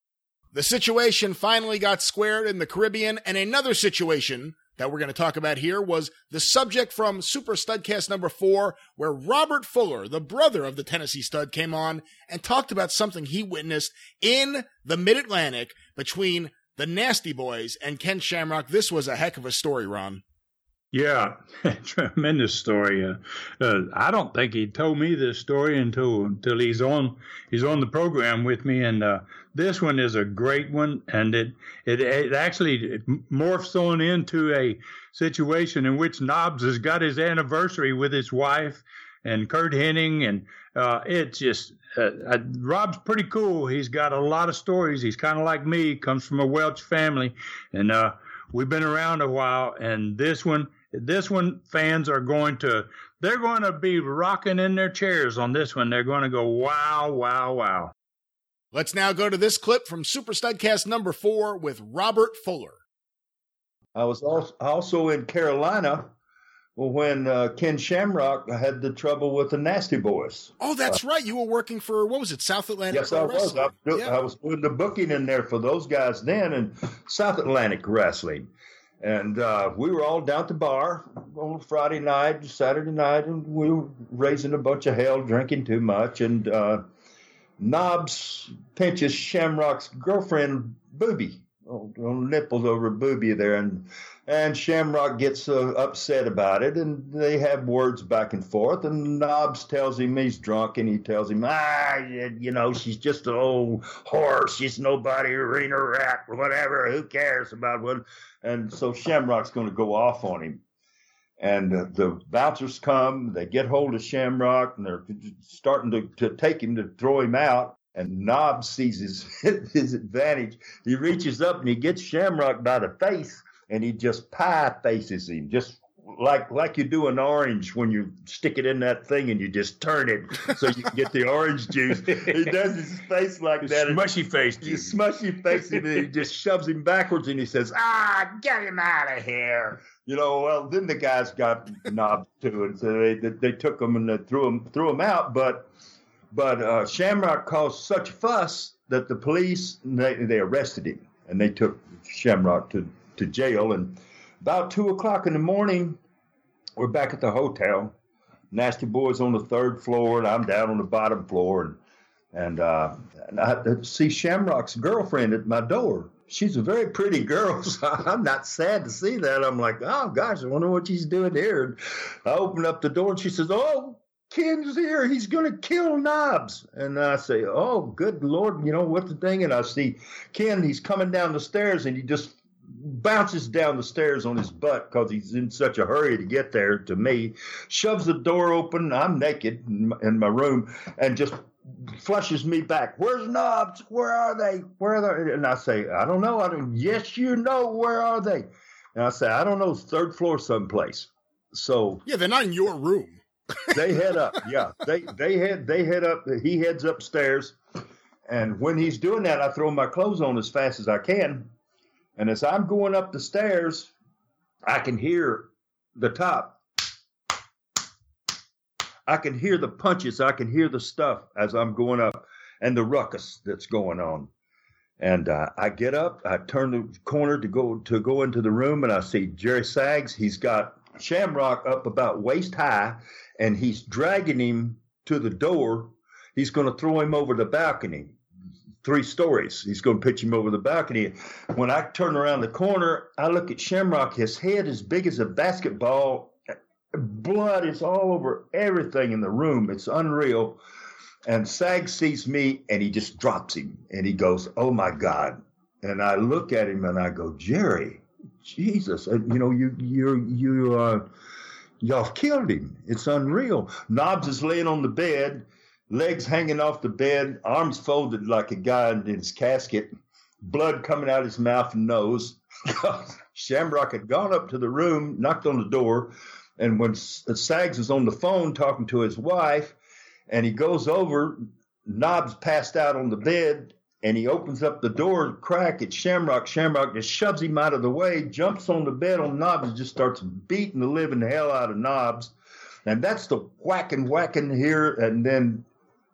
The situation finally got squared in the Caribbean, and another situation that we're going to talk about here was the subject from Super Studcast number four, where Robert Fuller, the brother of the Tennessee Stud, came on and talked about something he witnessed in the Mid-Atlantic between the Nasty Boys and Ken Shamrock. This was a heck of a story, Ron. Yeah, tremendous story. Uh, uh, I don't think he told me this story until until he's on he's on the program with me, and uh, this one is a great one, and it it, it actually it morphs on into a situation in which Nobbs has got his anniversary with his wife and Kurt Hennig, and uh, it's just uh, uh, Rob's pretty cool. He's got a lot of stories. He's kind of like me, comes from a Welch family, and uh, we've been around a while, and this one. This one, fans are going to, they're going to be rocking in their chairs on this one. They're going to go, wow, wow, wow. Let's now go to this clip from Super Studcast number four with Robert Fuller. I was also in Carolina when uh, Ken Shamrock had the trouble with the Nasty Boys. Oh, that's uh, right. You were working for, what was it, South Atlantic? Yes, I was. I, yeah. I was doing the booking in there for those guys then in South Atlantic Wrestling. And uh, we were all down at the bar on Friday night, Saturday night, and we were raising a bunch of hell, drinking too much. And uh, Nobbs pinches Shamrock's girlfriend, Booby, on, on nipples over Booby there. And and Shamrock gets uh, upset about it, and they have words back and forth. And Nobbs tells him he's drunk, and he tells him, ah, you know, she's just an old horse. She's nobody, arena rat, whatever. Who cares about what? And so Shamrock's going to go off on him. And uh, the bouncers come, they get hold of Shamrock, and they're starting to, to take him to throw him out. And Nobbs sees his, his advantage. He reaches up and he gets Shamrock by the face, and he just pie faces him, just like like you do an orange when you stick it in that thing and you just turn it so you can get the orange juice. He does his face like that. Smushy face. You smushy face him, and he just shoves him backwards, and he says, ah, get him out of here. You know, well, then the guys got Nobbs too, and so they they took him and they threw him threw him out. But but uh, Shamrock caused such fuss that the police they, they arrested him, and they took Shamrock to, to jail. And about two o'clock in the morning, we're back at the hotel. Nasty Boys on the third floor, and I'm down on the bottom floor. And and, uh, and I see Shamrock's girlfriend at my door. She's a very pretty girl, so I'm not sad to see that. I'm like, oh, gosh, I wonder what she's doing here. And I open up the door, and she says, oh, Ken's here. He's going to kill Nobbs. And I say, oh, good Lord, you know, what's the thing? And I see Ken, he's coming down the stairs, and he just bounces down the stairs on his butt because he's in such a hurry to get there to me, shoves the door open. I'm naked in my room, and just flushes me back. Where's Nobbs? Where are they? Where are they? And I say, I don't know. I don't. Yes, you know. Where are they? And I say, I don't know. Third floor someplace. So yeah, they're not in your room. They head up. Yeah, they they head they head up. He heads upstairs, and when he's doing that, I throw my clothes on as fast as I can. And as I'm going up the stairs, I can hear the top. I can hear the punches. I can hear the stuff as I'm going up and the ruckus that's going on. And uh, I get up, I turn the corner to go to go into the room, and I see Jerry Sags. He's got Shamrock up about waist high, and he's dragging him to the door. He's going to throw him over the balcony, three stories. He's going to pitch him over the balcony. When I turn around the corner, I look at Shamrock. His head is big as a basketball. Blood is all over everything in the room. It's unreal. And Sags sees me, and he just drops him. And he goes, "Oh, my God." And I look at him, and I go, "Jerry, Jesus, you know, you, you, you, uh, y'all killed him. It's unreal." Nobbs is laying on the bed, legs hanging off the bed, arms folded like a guy in his casket, blood coming out his mouth and nose. Shamrock had gone up to the room, knocked on the door, and when Sags was on the phone talking to his wife, and he goes over, Nobbs passed out on the bed, and he opens up the door crack at Shamrock. Shamrock just shoves him out of the way, jumps on the bed on Nobbs, and just starts beating the living hell out of Nobbs. And that's the whacking, whacking here. And then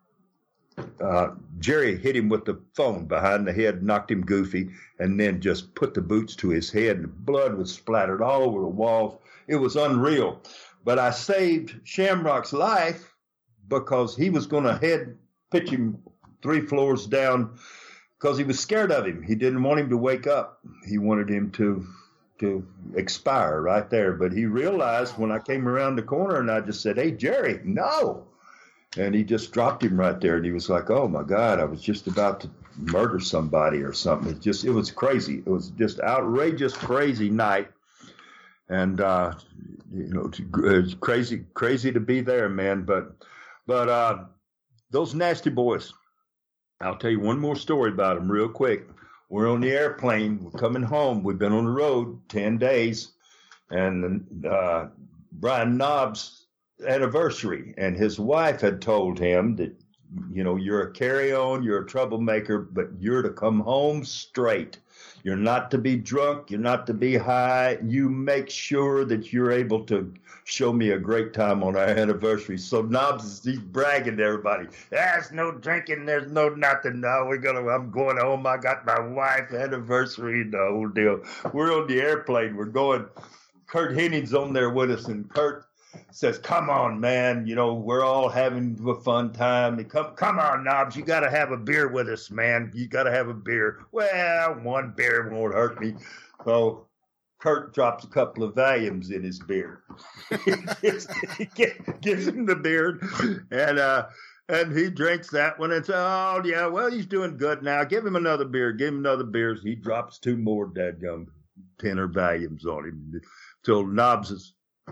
uh, Jerry hit him with the phone behind the head, knocked him goofy, and then just put the boots to his head. And the blood was splattered all over the walls. It was unreal. But I saved Shamrock's life because he was going to head pitch him three floors down because he was scared of him. He didn't want him to wake up. He wanted him to to expire right there. But he realized when I came around the corner and I just said, "Hey, Jerry, no." And he just dropped him right there. And he was like, "Oh, my God, I was just about to murder somebody or something." It just, it was crazy. It was just outrageous, crazy night. And, uh, you know, it's crazy, crazy to be there, man. But, but uh, those nasty boys, I'll tell you one more story about them real quick. We're on the airplane. We're coming home. We've been on the road ten days. And uh, Brian Nobbs' anniversary. And his wife had told him that, you know, you're a carry-on, you're a troublemaker, but you're to come home straight. You're not to be drunk. You're not to be high. You make sure that you're able to show me a great time on our anniversary. So Nobbs is he's bragging to everybody. There's no drinking. There's no nothing. No, we're gonna. I'm going home. I got my wife's anniversary. The whole deal. We're on the airplane. We're going. Kurt Henning's on there with us, and Kurt says, "Come on, man. You know we're all having a fun time. Come, come on, Nobbs. You got to have a beer with us, man. You got to have a beer." Well, one beer won't hurt me. So Kurt drops a couple of Valiums in his beer. He gives him the beer, and uh, and he drinks that one and says, "Oh yeah, well he's doing good now. Give him another beer. Give him another beer." He drops two more dadgum tenor Valiums on him till Nobbs is.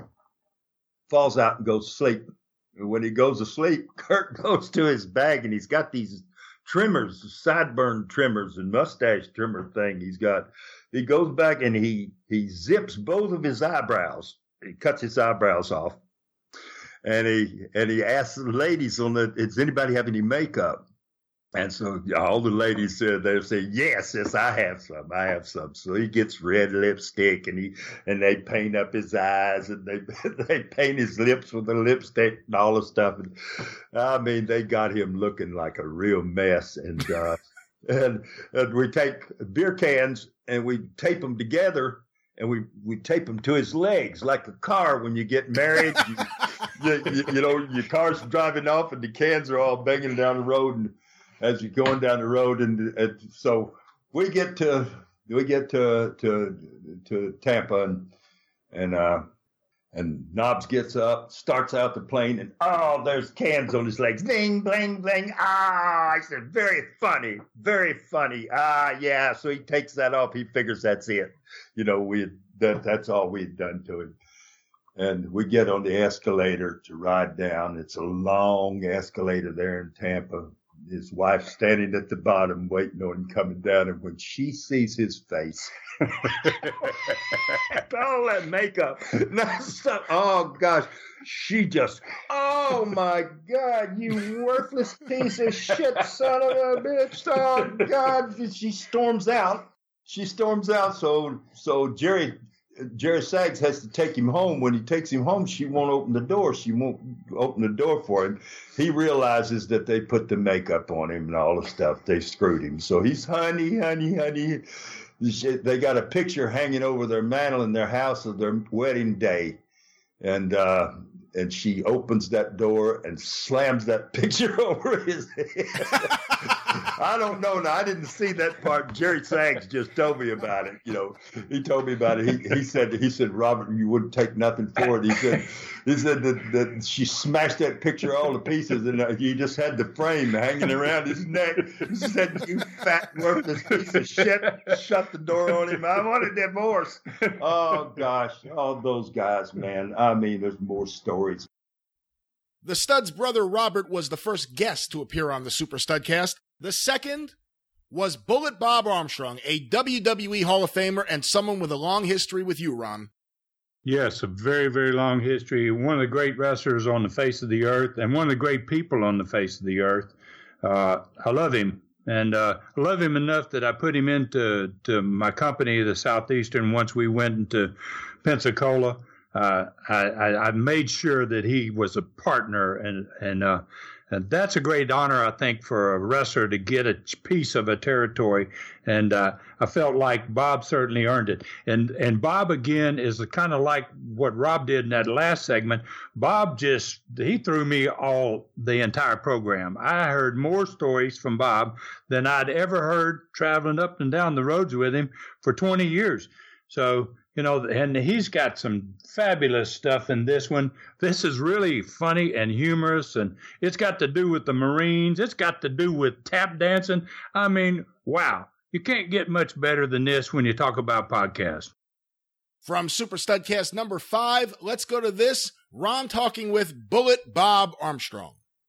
Falls out and goes to sleep. And when he goes to sleep, Kurt goes to his bag and he's got these trimmers, sideburn trimmers and mustache trimmer thing he's got. He goes back and he, he zips both of his eyebrows. He cuts his eyebrows off. And he, and he asks the ladies on the, does anybody have any makeup? And so all the ladies said, they say, yes, yes, I have some, I have some. So he gets red lipstick and he, and they paint up his eyes and they, they paint his lips with the lipstick and all the stuff. And I mean, they got him looking like a real mess. And, uh, and, and we take beer cans and we tape them together and we, we tape them to his legs like a car when you get married. you, you, you, you know, your car's driving off and the cans are all banging down the road and, as you're going down the road, and, and so we get to we get to to to Tampa, and and uh, and Nobbs gets up, starts out the plane, and oh, there's cans on his legs, ding, bling, bling. Ah, I said, very funny, very funny. Ah, yeah. So he takes that off. He figures that's it. You know, we that that's all we'd done to him. And we get on the escalator to ride down. It's a long escalator there in Tampa. His wife standing at the bottom waiting on him coming down. And when she sees his face, all that makeup, that stuff, oh, gosh, she just, oh, my God, you worthless piece of shit, son of a bitch. Oh, God, she storms out. She storms out. So, so Jerry, Jerry Saggs has to take him home. When he takes him home, she won't open the door. She won't open the door for him. He realizes that they put the makeup on him and all the stuff. They screwed him. So he's, honey, honey, honey. They got a picture hanging over their mantle in their house of their wedding day. And uh, and she opens that door and slams that picture over his head. I don't know. Now, I didn't see that part. Jerry Saggs just told me about it. You know, he told me about it. He, he said, he said, Robert, you wouldn't take nothing for it. He said, he said that, that she smashed that picture all to pieces, and he just had the frame hanging around his neck. He said, you fat, worthless piece of shit. Shut the door on him. I want a divorce. Oh, gosh. All those guys, man. I mean, there's more stories. The Stud's brother, Robert, was the first guest to appear on the Super Studcast. The second was Bullet Bob Armstrong, a W W E Hall of Famer and someone with a long history with you, Ron. Yes, a very, very long history. One of the great wrestlers on the face of the earth and one of the great people on the face of the earth. Uh, I love him. And uh, I love him enough that I put him into to my company, the Southeastern, once we went into Pensacola. Uh, I, I, I made sure that he was a partner, and and, uh, and that's a great honor, I think, for a wrestler to get a piece of a territory. And uh, I felt like Bob certainly earned it. And and Bob, again, is kind of like what Rob did in that last segment. Bob just, he threw me all the entire program. I heard more stories from Bob than I'd ever heard traveling up and down the roads with him for twenty years. So, you know, and he's got some fabulous stuff in this one. This is really funny and humorous, and it's got to do with the Marines. It's got to do with tap dancing. I mean, wow. You can't get much better than this when you talk about podcasts. From Super Studcast number five, let's go to this. Ron talking with Bullet Bob Armstrong.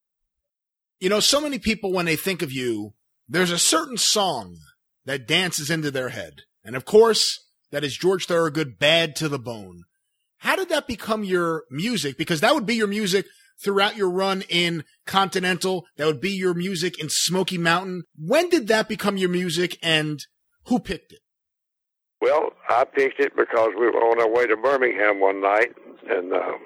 You know, so many people, when they think of you, there's a certain song that dances into their head. And of course, that is George Thorogood, Bad to the Bone. How did that become your music? Because that would be your music throughout your run in Continental. That would be your music in Smoky Mountain. When did that become your music, and who picked it? Well, I picked it because we were on our way to Birmingham one night, and um,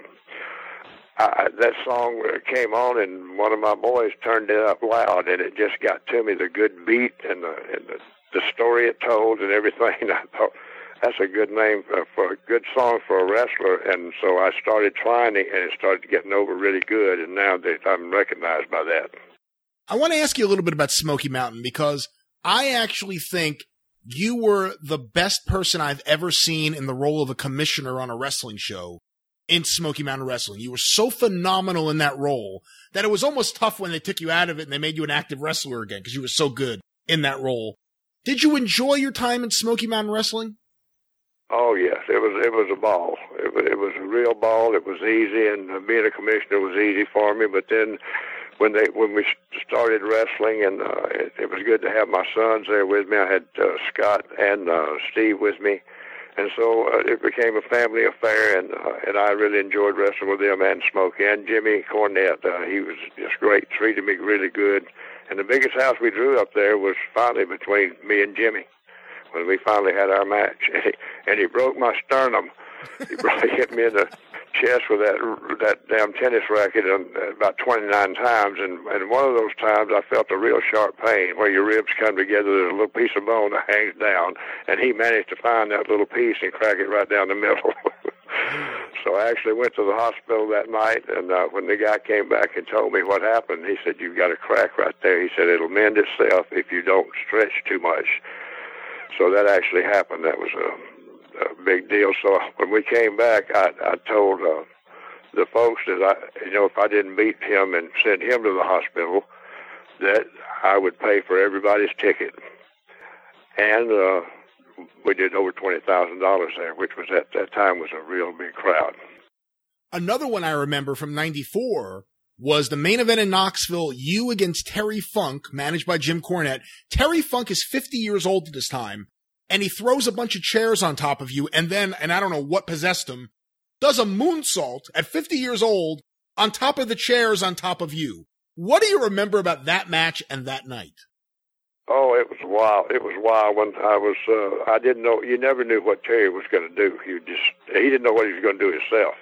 I, that song came on, and one of my boys turned it up loud, and it just got to me, the good beat and the, and the, the story it told and everything. I thought, that's a good name for a good song for a wrestler, and so I started trying it, and it started getting over really good, and now that I'm recognized by that. I want to ask you a little bit about Smoky Mountain, because I actually think you were the best person I've ever seen in the role of a commissioner on a wrestling show in Smoky Mountain Wrestling. You were so phenomenal in that role that it was almost tough when they took you out of it and they made you an active wrestler again, because you were so good in that role. Did you enjoy your time in Smoky Mountain Wrestling? Oh yes, it was it was a ball. It was, it was a real ball. It was easy, and being a commissioner was easy for me. But then, when they when we started wrestling, and uh, it, it was good to have my sons there with me. I had uh, Scott and uh, Steve with me, and so uh, it became a family affair. And uh, and I really enjoyed wrestling with them and Smokey and Jimmy Cornette. Uh, he was just great, treated me really good. And the biggest house we drew up there was finally between me and Jimmy, when we finally had our match. And he, and he broke my sternum. He probably hit me in the chest with that that damn tennis racket about twenty-nine times. And, and one of those times I felt a real sharp pain where your ribs come together. There's a little piece of bone that hangs down. And he managed to find that little piece and crack it right down the middle. So I actually went to the hospital that night, and uh, when the guy came back and told me what happened, he said, "You've got a crack right there." He said, "It'll mend itself if you don't stretch too much." So that actually happened. That was a, a big deal. So when we came back, I, I told uh, the folks that I, you know, if I didn't beat him and send him to the hospital, that I would pay for everybody's ticket. And uh, we did over twenty thousand dollars there, which was at that time was a real big crowd. Another one I remember from ninety-four was the main event in Knoxville, you against Terry Funk, managed by Jim Cornette. Terry Funk is fifty years old at this time, and he throws a bunch of chairs on top of you, and then, and I don't know what possessed him, does a moonsault at fifty years old on top of the chairs on top of you. What do you remember about that match and that night? Oh, it was wild. It was wild when I was, uh, I didn't know, you never knew what Terry was going to do. He just, he didn't know what he was going to do himself.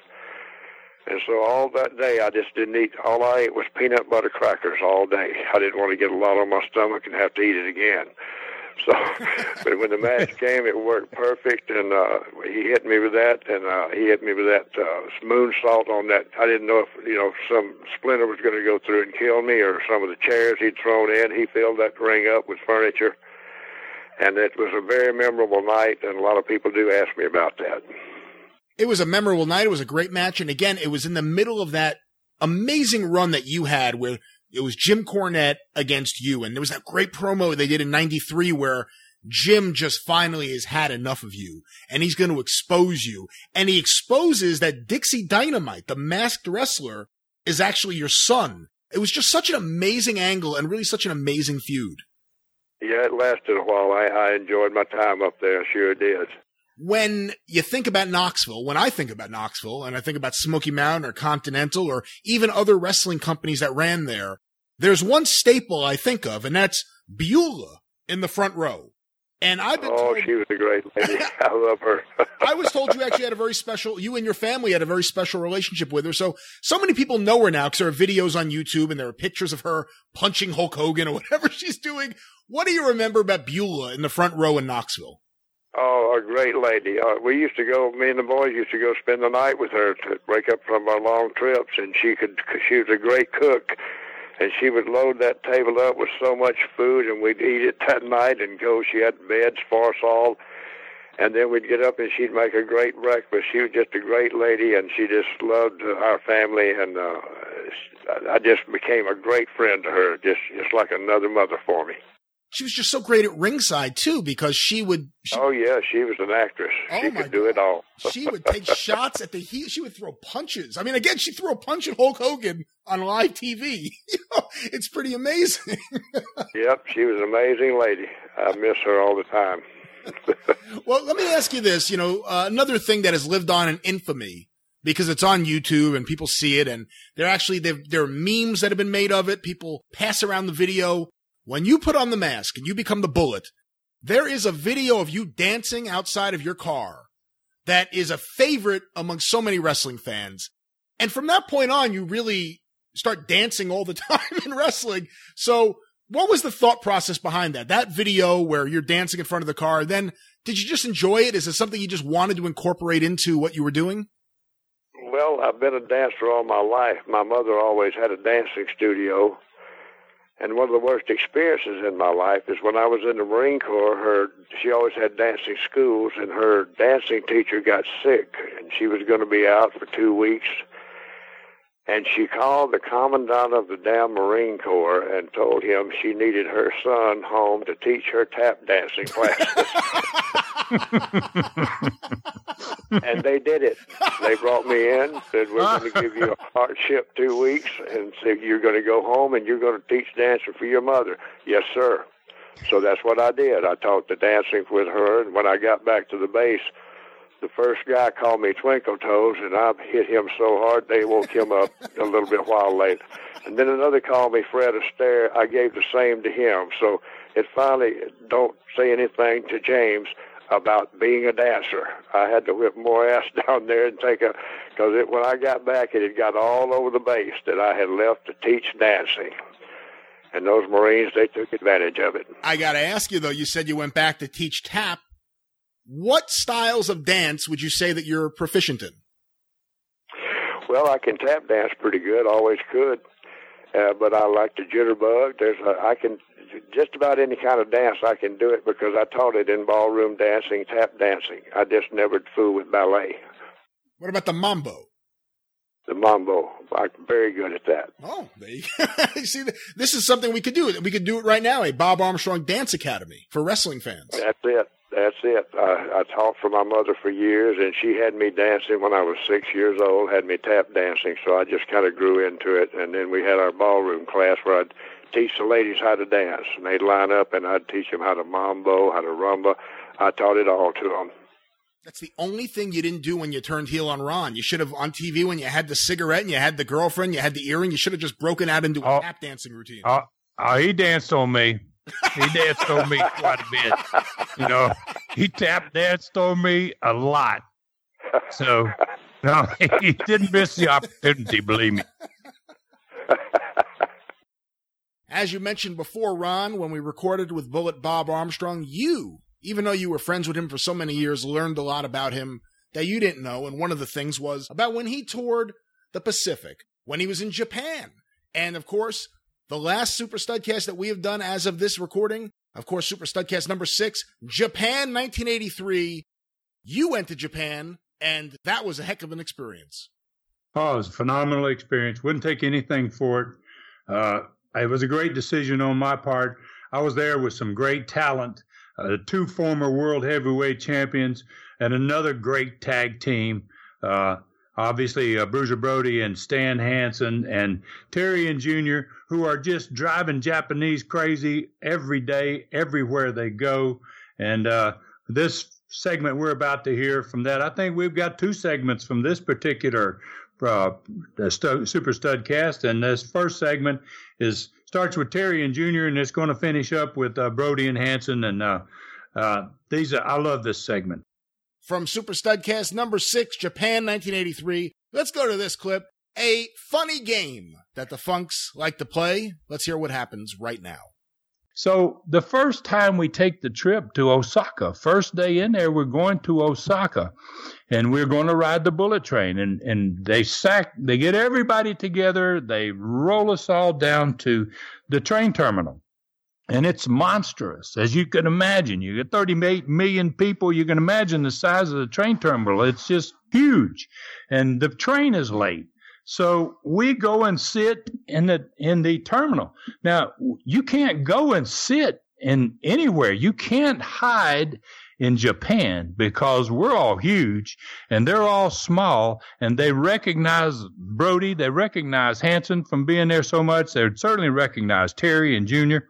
And so all that day, I just didn't eat. All I ate was peanut butter crackers all day. I didn't want to get a lot on my stomach and have to eat it again. So, but when the match came, it worked perfect, and uh, he hit me with that, and uh, he hit me with that uh, moonsault on that. I didn't know if, you know, some splinter was going to go through and kill me, or some of the chairs he'd thrown in. He filled that ring up with furniture, and it was a very memorable night, and a lot of people do ask me about that. It was a memorable night. It was a great match, and again, it was in the middle of that amazing run that you had where it was Jim Cornette against you, and there was that great promo they did in ninety-three where Jim just finally has had enough of you, and he's going to expose you. And he exposes that Dixie Dynamite, the masked wrestler, is actually your son. It was just such an amazing angle and really such an amazing feud. Yeah, it lasted a while. I, I enjoyed my time up there. Sure did. When you think about Knoxville, when I think about Knoxville, and I think about Smoky Mountain or Continental or even other wrestling companies that ran there, there's one staple I think of, and that's Beulah in the front row. And I've been Oh, told, she was a great lady. I love her. I was told you actually had a very special, you and your family had a very special relationship with her. So, so many people know her now because there are videos on YouTube and there are pictures of her punching Hulk Hogan or whatever she's doing. What do you remember about Beulah in the front row in Knoxville? Oh, a great lady. Uh, we used to go, me and the boys used to go spend the night with her to wake up from our long trips, and she could, she was a great cook, and she would load that table up with so much food, and we'd eat it that night and go. She had beds for us all, and then we'd get up and she'd make a great breakfast. She was just a great lady, and she just loved uh, our family, and uh, I just became a great friend to her, just, just like another mother for me. She was just so great at ringside, too, because she would... She, oh, yeah, she was an actress. Oh she could do God. it all. She would take shots at the heel. She would throw punches. I mean, again, she threw a punch at Hulk Hogan on live T V. You know, it's pretty amazing. Yep, she was an amazing lady. I miss her all the time. Well, let me ask you this. You know, uh, another thing that has lived on in infamy, because it's on YouTube and people see it, and there actually there, there are memes that have been made of it. People pass around the video. When you put on the mask and you become the Bullet, there is a video of you dancing outside of your car that is a favorite among so many wrestling fans. And from that point on, you really start dancing all the time in wrestling. So what was the thought process behind that? That video where you're dancing in front of the car, then did you just enjoy it? Is it something you just wanted to incorporate into what you were doing? Well, I've been a dancer all my life. My mother always had a dancing studio. And one of the worst experiences in my life is when I was in the Marine Corps, her, she always had dancing schools, and her dancing teacher got sick, and she was going to be out for two weeks. And she called the commandant of the damn Marine Corps and told him she needed her son home to teach her tap dancing classes. And they did it. They brought me in, said, we're going to give you a hardship two weeks, and said, you're going to go home and you're going to teach dancing for your mother. Yes, sir. So that's what I did. I taught the dancing with her, and when I got back to the base, the first guy called me Twinkle Toes, and I hit him so hard they woke him up a little bit while later. And then another called me Fred Astaire. I gave the same to him. So it finally, don't say anything to James about being a dancer. I had to whip more ass down there and take a, because it, when I got back, it had got all over the base that I had left to teach dancing. And those Marines, they took advantage of it. I got to ask you, though, you said you went back to teach tap. What styles of dance would you say that you're proficient in? Well, I can tap dance pretty good, always could. Uh, but I like the jitterbug. There's a, I can, just about any kind of dance I can do it because I taught it in ballroom dancing, tap dancing. I just never fool with ballet. What about the mambo? The mambo. I'm very good at that. Oh, there you go. See, this is something we could do. We could do it right now, a Bob Armstrong Dance Academy for wrestling fans. That's it. That's it. I, I taught for my mother for years, and she had me dancing when I was six years old, had me tap dancing, so I just kind of grew into it. And then we had our ballroom class where I'd teach the ladies how to dance, and they'd line up, and I'd teach them how to mambo, how to rumba. I taught it all to them. That's the only thing you didn't do when you turned heel on Ron. You should have, on T V, when you had the cigarette and you had the girlfriend, you had the earring, you should have just broken out into a oh, tap dancing routine. Oh, oh, he danced on me. He danced on me quite a bit. You know, he tap danced on me a lot. So, no, he didn't miss the opportunity, believe me. As you mentioned before, Ron, when we recorded with Bullet Bob Armstrong, you, even though you were friends with him for so many years, learned a lot about him that you didn't know. And one of the things was about when he toured the Pacific, when he was in Japan. And, of course, the last Super Studcast that we have done as of this recording, of course, Super Studcast number six, Japan nineteen eighty-three. You went to Japan, and that was a heck of an experience. Oh, it was a phenomenal experience. Wouldn't take anything for it. Uh, it was a great decision on my part. I was there with some great talent, uh, two former world heavyweight champions, and another great tag team. Uh, obviously, uh, Bruiser Brody and Stan Hansen and Terry and Junior, who are just driving Japanese crazy every day, everywhere they go. And uh, this segment we're about to hear from that, I think we've got two segments from this particular uh, stu- Super Studcast. And this first segment is starts with Terry and Junior, and it's going to finish up with uh, Brody and Hansen. And uh, uh, these are, I love this segment. From Super Studcast number six, Japan nineteen eighty-three, let's go to this clip. A funny game that the Funks like to play. Let's hear what happens right now. So the first time we take the trip to Osaka, first day in there, we're going to Osaka, and we're going to ride the bullet train. And, and they sack, they get everybody together. They roll us all down to the train terminal. And it's monstrous, as you can imagine. You get thirty-eight million people. You can imagine the size of the train terminal. It's just huge. And the train is late. So we go and sit in the in the terminal. Now, you can't go and sit in anywhere. You can't hide in Japan because we're all huge and they're all small, and they recognize Brody. They recognize Hansen from being there so much. They certainly recognize Terry and Junior.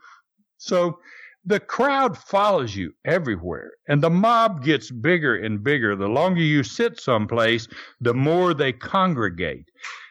So the crowd follows you everywhere, and the mob gets bigger and bigger. The longer you sit someplace, the more they congregate.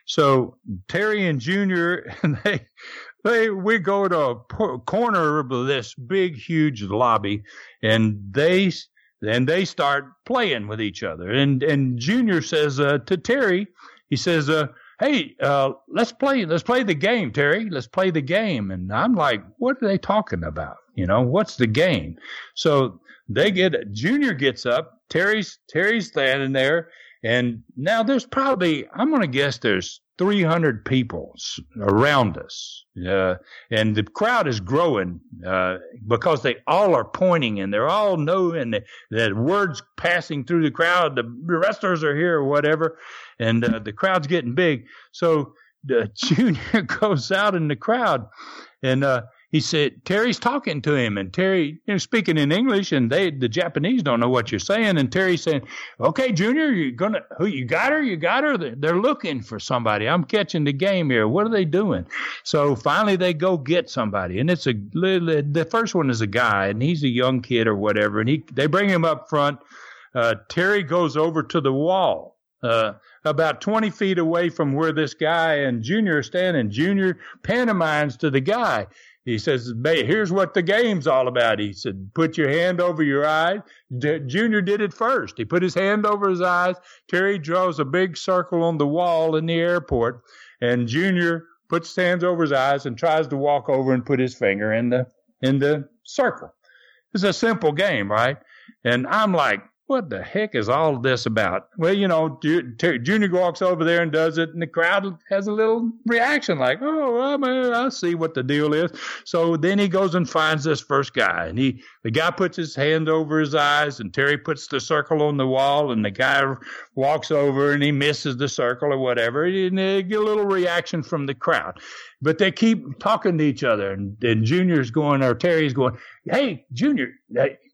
So Terry and Junior, they, they, we go to a corner of this big, huge lobby, and they, and they start playing with each other. And and Junior says uh, to Terry, he says, uh, "Hey, uh, let's play, let's play the game, Terry. Let's play the game." And I'm like, "What are they talking about? You know, what's the game?" So they get, Junior gets up, Terry's Terry's standing there. And now there's probably, I'm going to guess there's three hundred people around us. Uh, and the crowd is growing uh, because they all are pointing, and they're all knowing that, that words passing through the crowd, the wrestlers are here or whatever. And uh, the crowd's getting big. So the Junior goes out in the crowd, and uh, he said, Terry's talking to him, and Terry, you know, speaking in English, and they, the Japanese don't know what you're saying. And Terry's saying, "Okay, Junior, you gonna, who you got her? You got her? They're looking for somebody. I'm catching the game here. What are they doing?" So finally they go get somebody, and it's a, the first one is a guy, and he's a young kid or whatever, and he, they bring him up front. Uh, Terry goes over to the wall, uh, about twenty feet away from where this guy and Junior are standing. Junior pantomimes to the guy. He says, "Here's what the game's all about." He said, "Put your hand over your eyes." D- Junior did it first. He put his hand over his eyes. Terry draws a big circle on the wall in the airport, and Junior puts his hands over his eyes and tries to walk over and put his finger in the in the circle. It's a simple game, right? And I'm like, what the heck is all of this about? Well, you know, Junior walks over there and does it, and the crowd has a little reaction like, "Oh, I mean, I see what the deal is." So then he goes and finds this first guy, and he, the guy puts his hand over his eyes, and Terry puts the circle on the wall, and the guy walks over and he misses the circle or whatever, and they get a little reaction from the crowd. But they keep talking to each other, and, and Junior's going, or Terry's going, "Hey, Junior,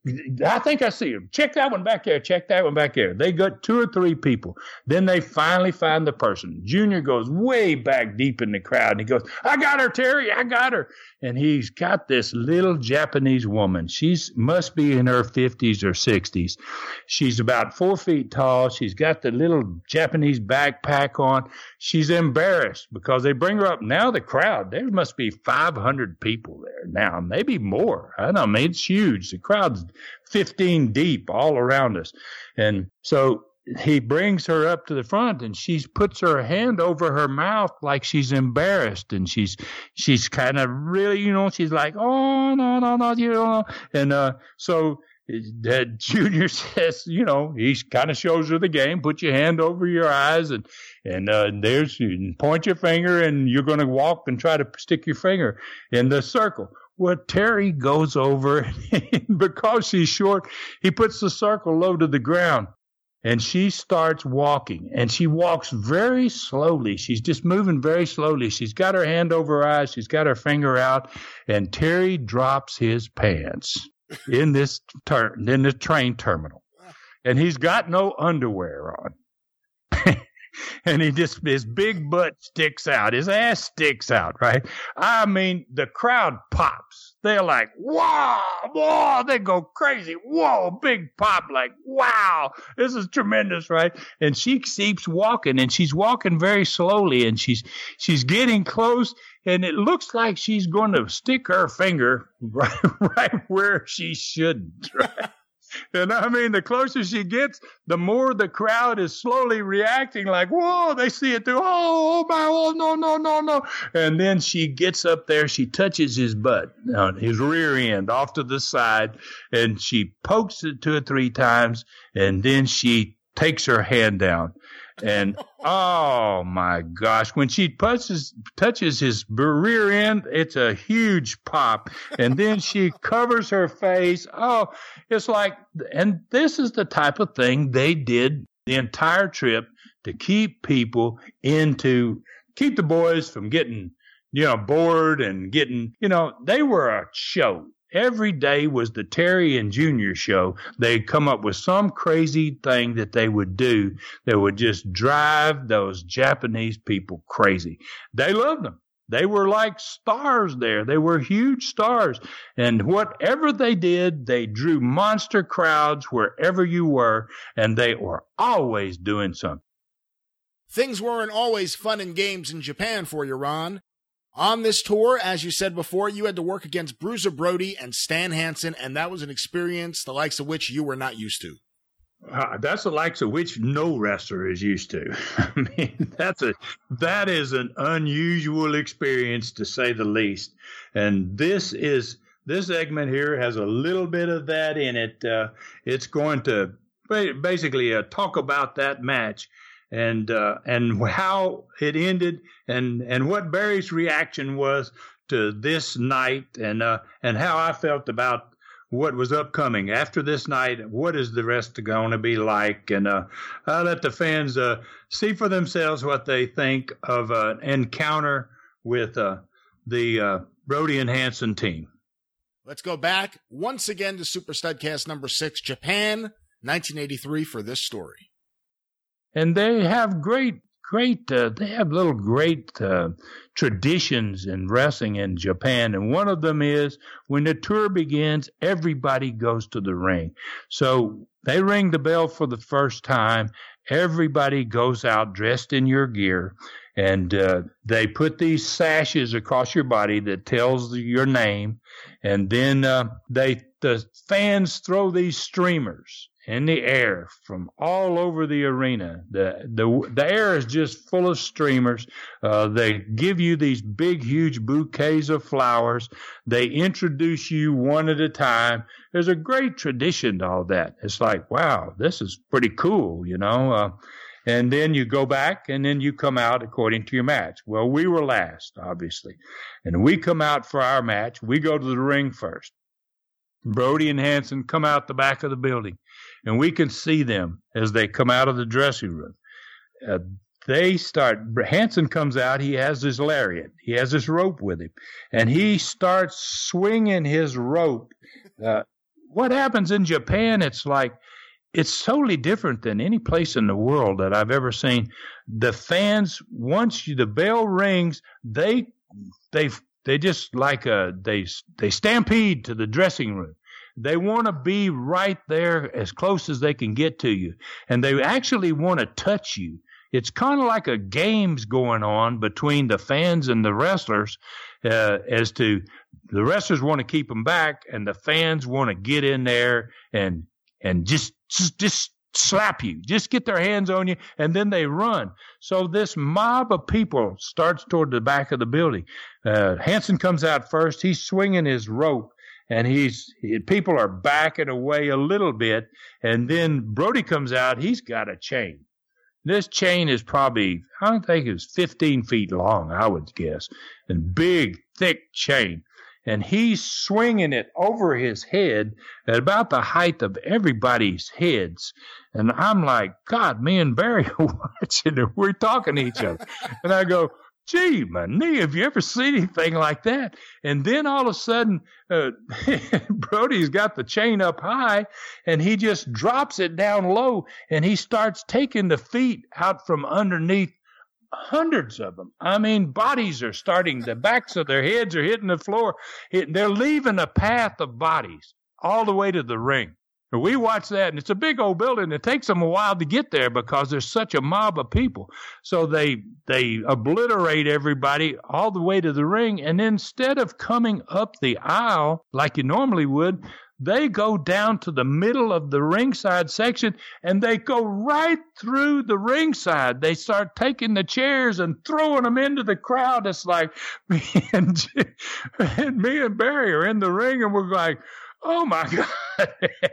I think I see him. Check that one back there. Check that one back there. They got two or three people. Then they finally find the person. Junior goes way back deep in the crowd, and he goes, I got her, Terry. I got her. And he's got this little Japanese woman. She's must be in her fifties or sixties. She's about four feet tall. She's got the little Japanese backpack on. She's embarrassed because they bring her up. Now the crowd, there must be five hundred people there now, maybe more. I don't know. I mean, it's huge. The crowd's fifteen deep all around us. And so he brings her up to the front, and she puts her hand over her mouth like she's embarrassed, and she's she's kind of really, you know, she's like, oh, no, no, no, you know. And uh, so that Junior says, you know, he kind of shows her the game. Put your hand over your eyes, and and uh, there's you point your finger, and you're going to walk and try to stick your finger in the circle. Well, Terry goes over, and because she's short, he puts the circle low to the ground, and she starts walking, and she walks very slowly. She's just moving very slowly. She's got her hand over her eyes. She's got her finger out, and Terry drops his pants in this ter- in the train terminal, and he's got no underwear on. And he just, his big butt sticks out. His ass sticks out, right? I mean, the crowd pops. They're like, wow, whoa, they go crazy. Whoa, big pop, like, wow, this is tremendous, right? And she keeps walking, and she's walking very slowly, and she's she's getting close, and it looks like she's going to stick her finger right, right where she shouldn't, right? And I mean, the closer she gets, the more the crowd is slowly reacting like, whoa, they see it too. Oh, oh my, oh, no, no, no, no. And then she gets up there. She touches his butt, uh, his rear end off to the side, and she pokes it two or three times, and then she takes her hand down. And, oh, my gosh, when she touches, touches his rear end, it's a huge pop. And then she covers her face. Oh, it's like, and this is the type of thing they did the entire trip to keep people into, keep the boys from getting, you know, bored and getting, you know, they were a show. Every day was the Terry and Junior show. They'd come up with some crazy thing that they would do that would just drive those Japanese people crazy. They loved them. They were like stars there. They were huge stars. And whatever they did, they drew monster crowds wherever you were, and they were always doing something. Things weren't always fun and games in Japan for you, Ron. On this tour, as you said before, you had to work against Bruiser Brody and Stan Hansen, and that was an experience the likes of which you were not used to. Uh, that's the likes of which no wrestler is used to. I mean, that's a that is an unusual experience, to say the least. And this is this segment here has a little bit of that in it. Uh, it's going to basically uh, talk about that match. And uh, and how it ended, and, and what Barry's reaction was to this night, and uh, and how I felt about what was upcoming after this night. What is the rest going to be like? And uh, I'll let the fans uh, see for themselves what they think of an encounter with uh, the uh, Brody and Hansen team. Let's go back once again to Super Studcast number six, Japan, nineteen eighty-three, for this story. And they have great, great, uh, they have little great uh, traditions in wrestling in Japan. And one of them is when the tour begins, everybody goes to the ring. So they ring the bell for the first time. Everybody goes out dressed in your gear. And uh, they put these sashes across your body that tells your name. And then uh, they the fans throw these streamers in the air from all over the arena. The the the air is just full of streamers. Uh, they give you these big, huge bouquets of flowers. They introduce you one at a time. There's a great tradition to all that. It's like, wow, this is pretty cool, you know. Uh, and then you go back, and then you come out according to your match. Well, we were last, obviously. And we come out for our match. We go to the ring first. Brody and Hansen come out the back of the building, and we can see them as they come out of the dressing room. Uh, they start, Hansen comes out, he has his lariat, he has his rope with him, and he starts swinging his rope uh, what happens in Japan, it's like, it's totally different than any place in the world that I've ever seen. The fans, once you, the bell rings, they, they, they just like a, they, they stampede to the dressing room. They want to be right there as close as they can get to you. And they actually want to touch you. It's kind of like a games going on between the fans and the wrestlers, uh, as to the wrestlers want to keep them back and the fans want to get in there and, and just, just, just slap you, just get their hands on you, and then they run. So this mob of people starts toward the back of the building. Uh, Hanson comes out first. He's swinging his rope. And he's he, people are backing away a little bit. And then Brody comes out. He's got a chain. This chain is probably, I don't think it was fifteen feet long, I would guess. And big, thick chain. And he's swinging it over his head at about the height of everybody's heads. And I'm like, God, me and Barry are watching it. We're talking to each other. And I go, gee, my knee, have you ever seen anything like that? And then all of a sudden, uh, Brody's got the chain up high, and he just drops it down low, and he starts taking the feet out from underneath, hundreds of them. I mean, bodies are starting, the backs of their heads are hitting the floor. It, they're leaving a path of bodies all the way to the ring. We watch that, and it's a big old building. It takes them a while to get there because there's such a mob of people. So they they obliterate everybody all the way to the ring, and instead of coming up the aisle like you normally would, they go down to the middle of the ringside section, and they go right through the ringside. They start taking the chairs and throwing them into the crowd. It's like me and, and me and Barry are in the ring, and we're like, oh, my God,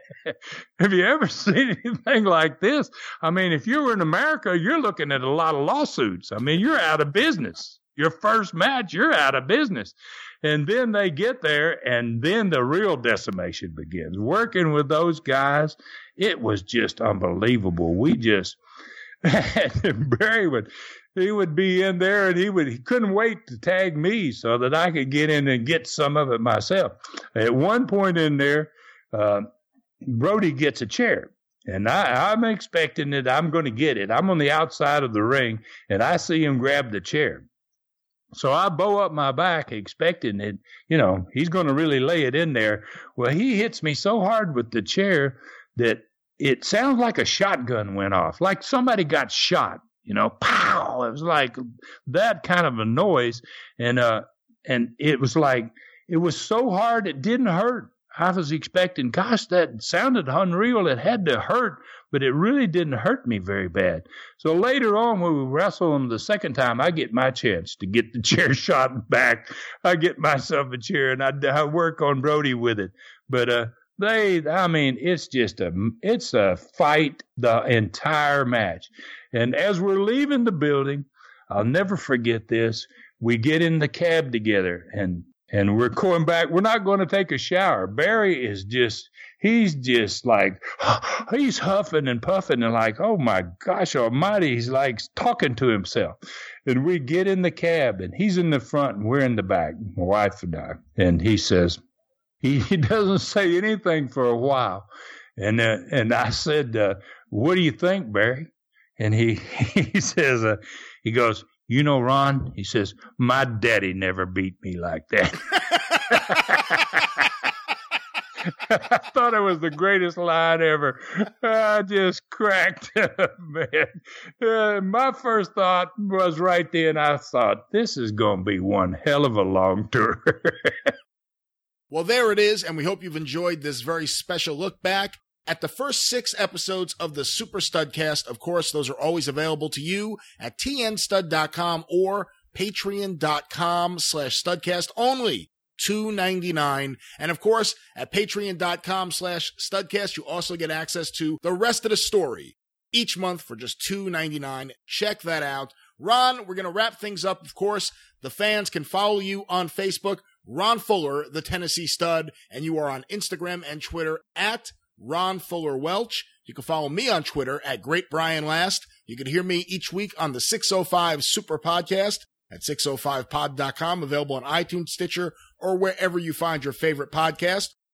have you ever seen anything like this? I mean, if you were in America, you're looking at a lot of lawsuits. I mean, you're out of business. Your first match, you're out of business. And then they get there, and then the real decimation begins. Working with those guys, it was just unbelievable. We just – Barry would – he would be in there, and he would he couldn't wait to tag me so that I could get in and get some of it myself. At one point in there, uh, Brody gets a chair, and I, I'm expecting that I'm going to get it. I'm on the outside of the ring, and I see him grab the chair. So I bow up my back expecting that, you know, he's going to really lay it in there. Well, he hits me so hard with the chair that it sounds like a shotgun went off, like somebody got shot. You know, pow! It was like that kind of a noise, and uh, and it was like it was so hard it didn't hurt. I was expecting, gosh, that sounded unreal. It had to hurt, but it really didn't hurt me very bad. So later on, when we wrestle them the second time, I get my chance to get the chair shot back. I get myself a chair, and I, I work on Brody with it. But uh, they, I mean, it's just a, it's a fight the entire match. And as we're leaving the building, I'll never forget this. We get in the cab together, and and we're going back. We're not going to take a shower. Barry is just, he's just like, he's huffing and puffing and like, oh my gosh almighty, he's like talking to himself. And we get in the cab, and he's in the front, and we're in the back, my wife and I. And he says, he, he doesn't say anything for a while. And uh, and I said, uh, what do you think, Barry? And he, he says, uh, he goes, you know, Ron, he says, my daddy never beat me like that. I thought it was the greatest line ever. I just cracked up, man. Uh, my first thought was right then, I thought, this is going to be one hell of a long tour. Well, there it is, and we hope you've enjoyed this very special look back at the first six episodes of the Super Studcast. Of course, those are always available to you at T N stud dot com or patreon.com slash studcast, only two ninety-nine. And of course, at patreon.com slash studcast, you also get access to the rest of the story each month for just two ninety-nine. Check that out. Ron, we're going to wrap things up. Of course, the fans can follow you on Facebook, Ron Fuller, the Tennessee Stud, and you are on Instagram and Twitter at Ron Fuller Welch. You can follow me on Twitter at Great Brian Last. You can hear me each week on the six oh five Super Podcast at six oh five pod dot com, available on iTunes, Stitcher, or wherever you find your favorite podcast.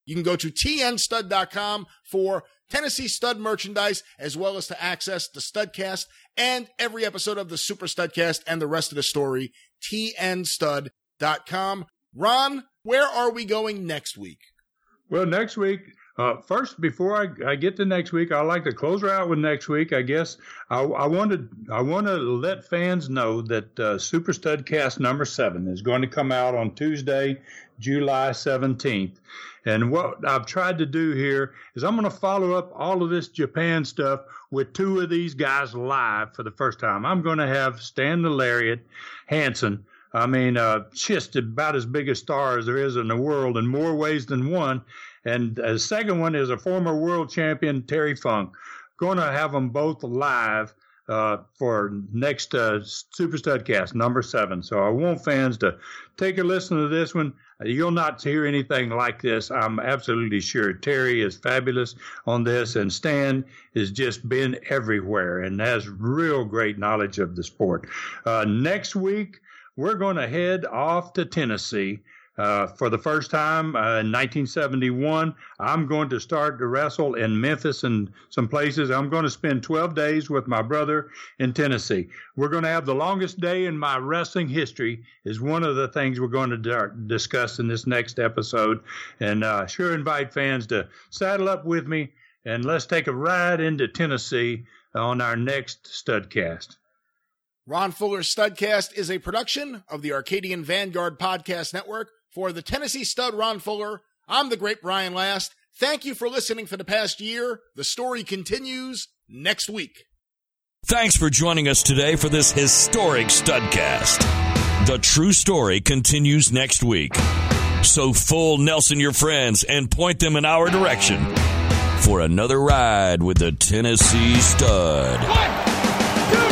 You can go to T N stud dot com for Tennessee Stud merchandise, as well as to access the Studcast and every episode of the Super Studcast and the rest of the story, T N stud dot com. Ron, where are we going next week? Well, next week, uh, first, before I, I get to next week, I'd like to close her out with next week. I guess I, I want to I want to let fans know that uh, Super Studcast number seven is going to come out on Tuesday, July seventeenth. And what I've tried to do here is I'm going to follow up all of this Japan stuff with two of these guys live for the first time. I'm going to have Stan the Lariat Hansen. I mean, uh, just about as big a star as there is in the world in more ways than one. And the second one is a former world champion, Terry Funk. Going to have them both live uh, for next uh, Super Studcast, number seven. So I want fans to take a listen to this one. You'll not hear anything like this, I'm absolutely sure. Terry is fabulous on this, and Stan has just been everywhere and has real great knowledge of the sport. Uh, next week, we're going to head off to Tennessee. Uh, for the first time uh, in nineteen seventy-one, I'm going to start to wrestle in Memphis and some places. I'm going to spend twelve days with my brother in Tennessee. We're going to have the longest day in my wrestling history is one of the things we're going to d- discuss in this next episode. And uh, sure invite fans to saddle up with me and let's take a ride into Tennessee on our next Studcast. Ron Fuller's Studcast is a production of the Arcadian Vanguard Podcast Network. For the Tennessee Stud Ron Fuller, I'm the great Brian Last. Thank you for listening for the past year. The story continues next week. Thanks for joining us today for this historic Studcast. The true story continues next week. So full Nelson your friends and point them in our direction for another ride with the Tennessee Stud. One, two,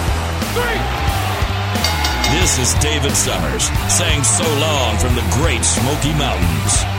three. This is David Summers saying so long from the Great Smoky Mountains.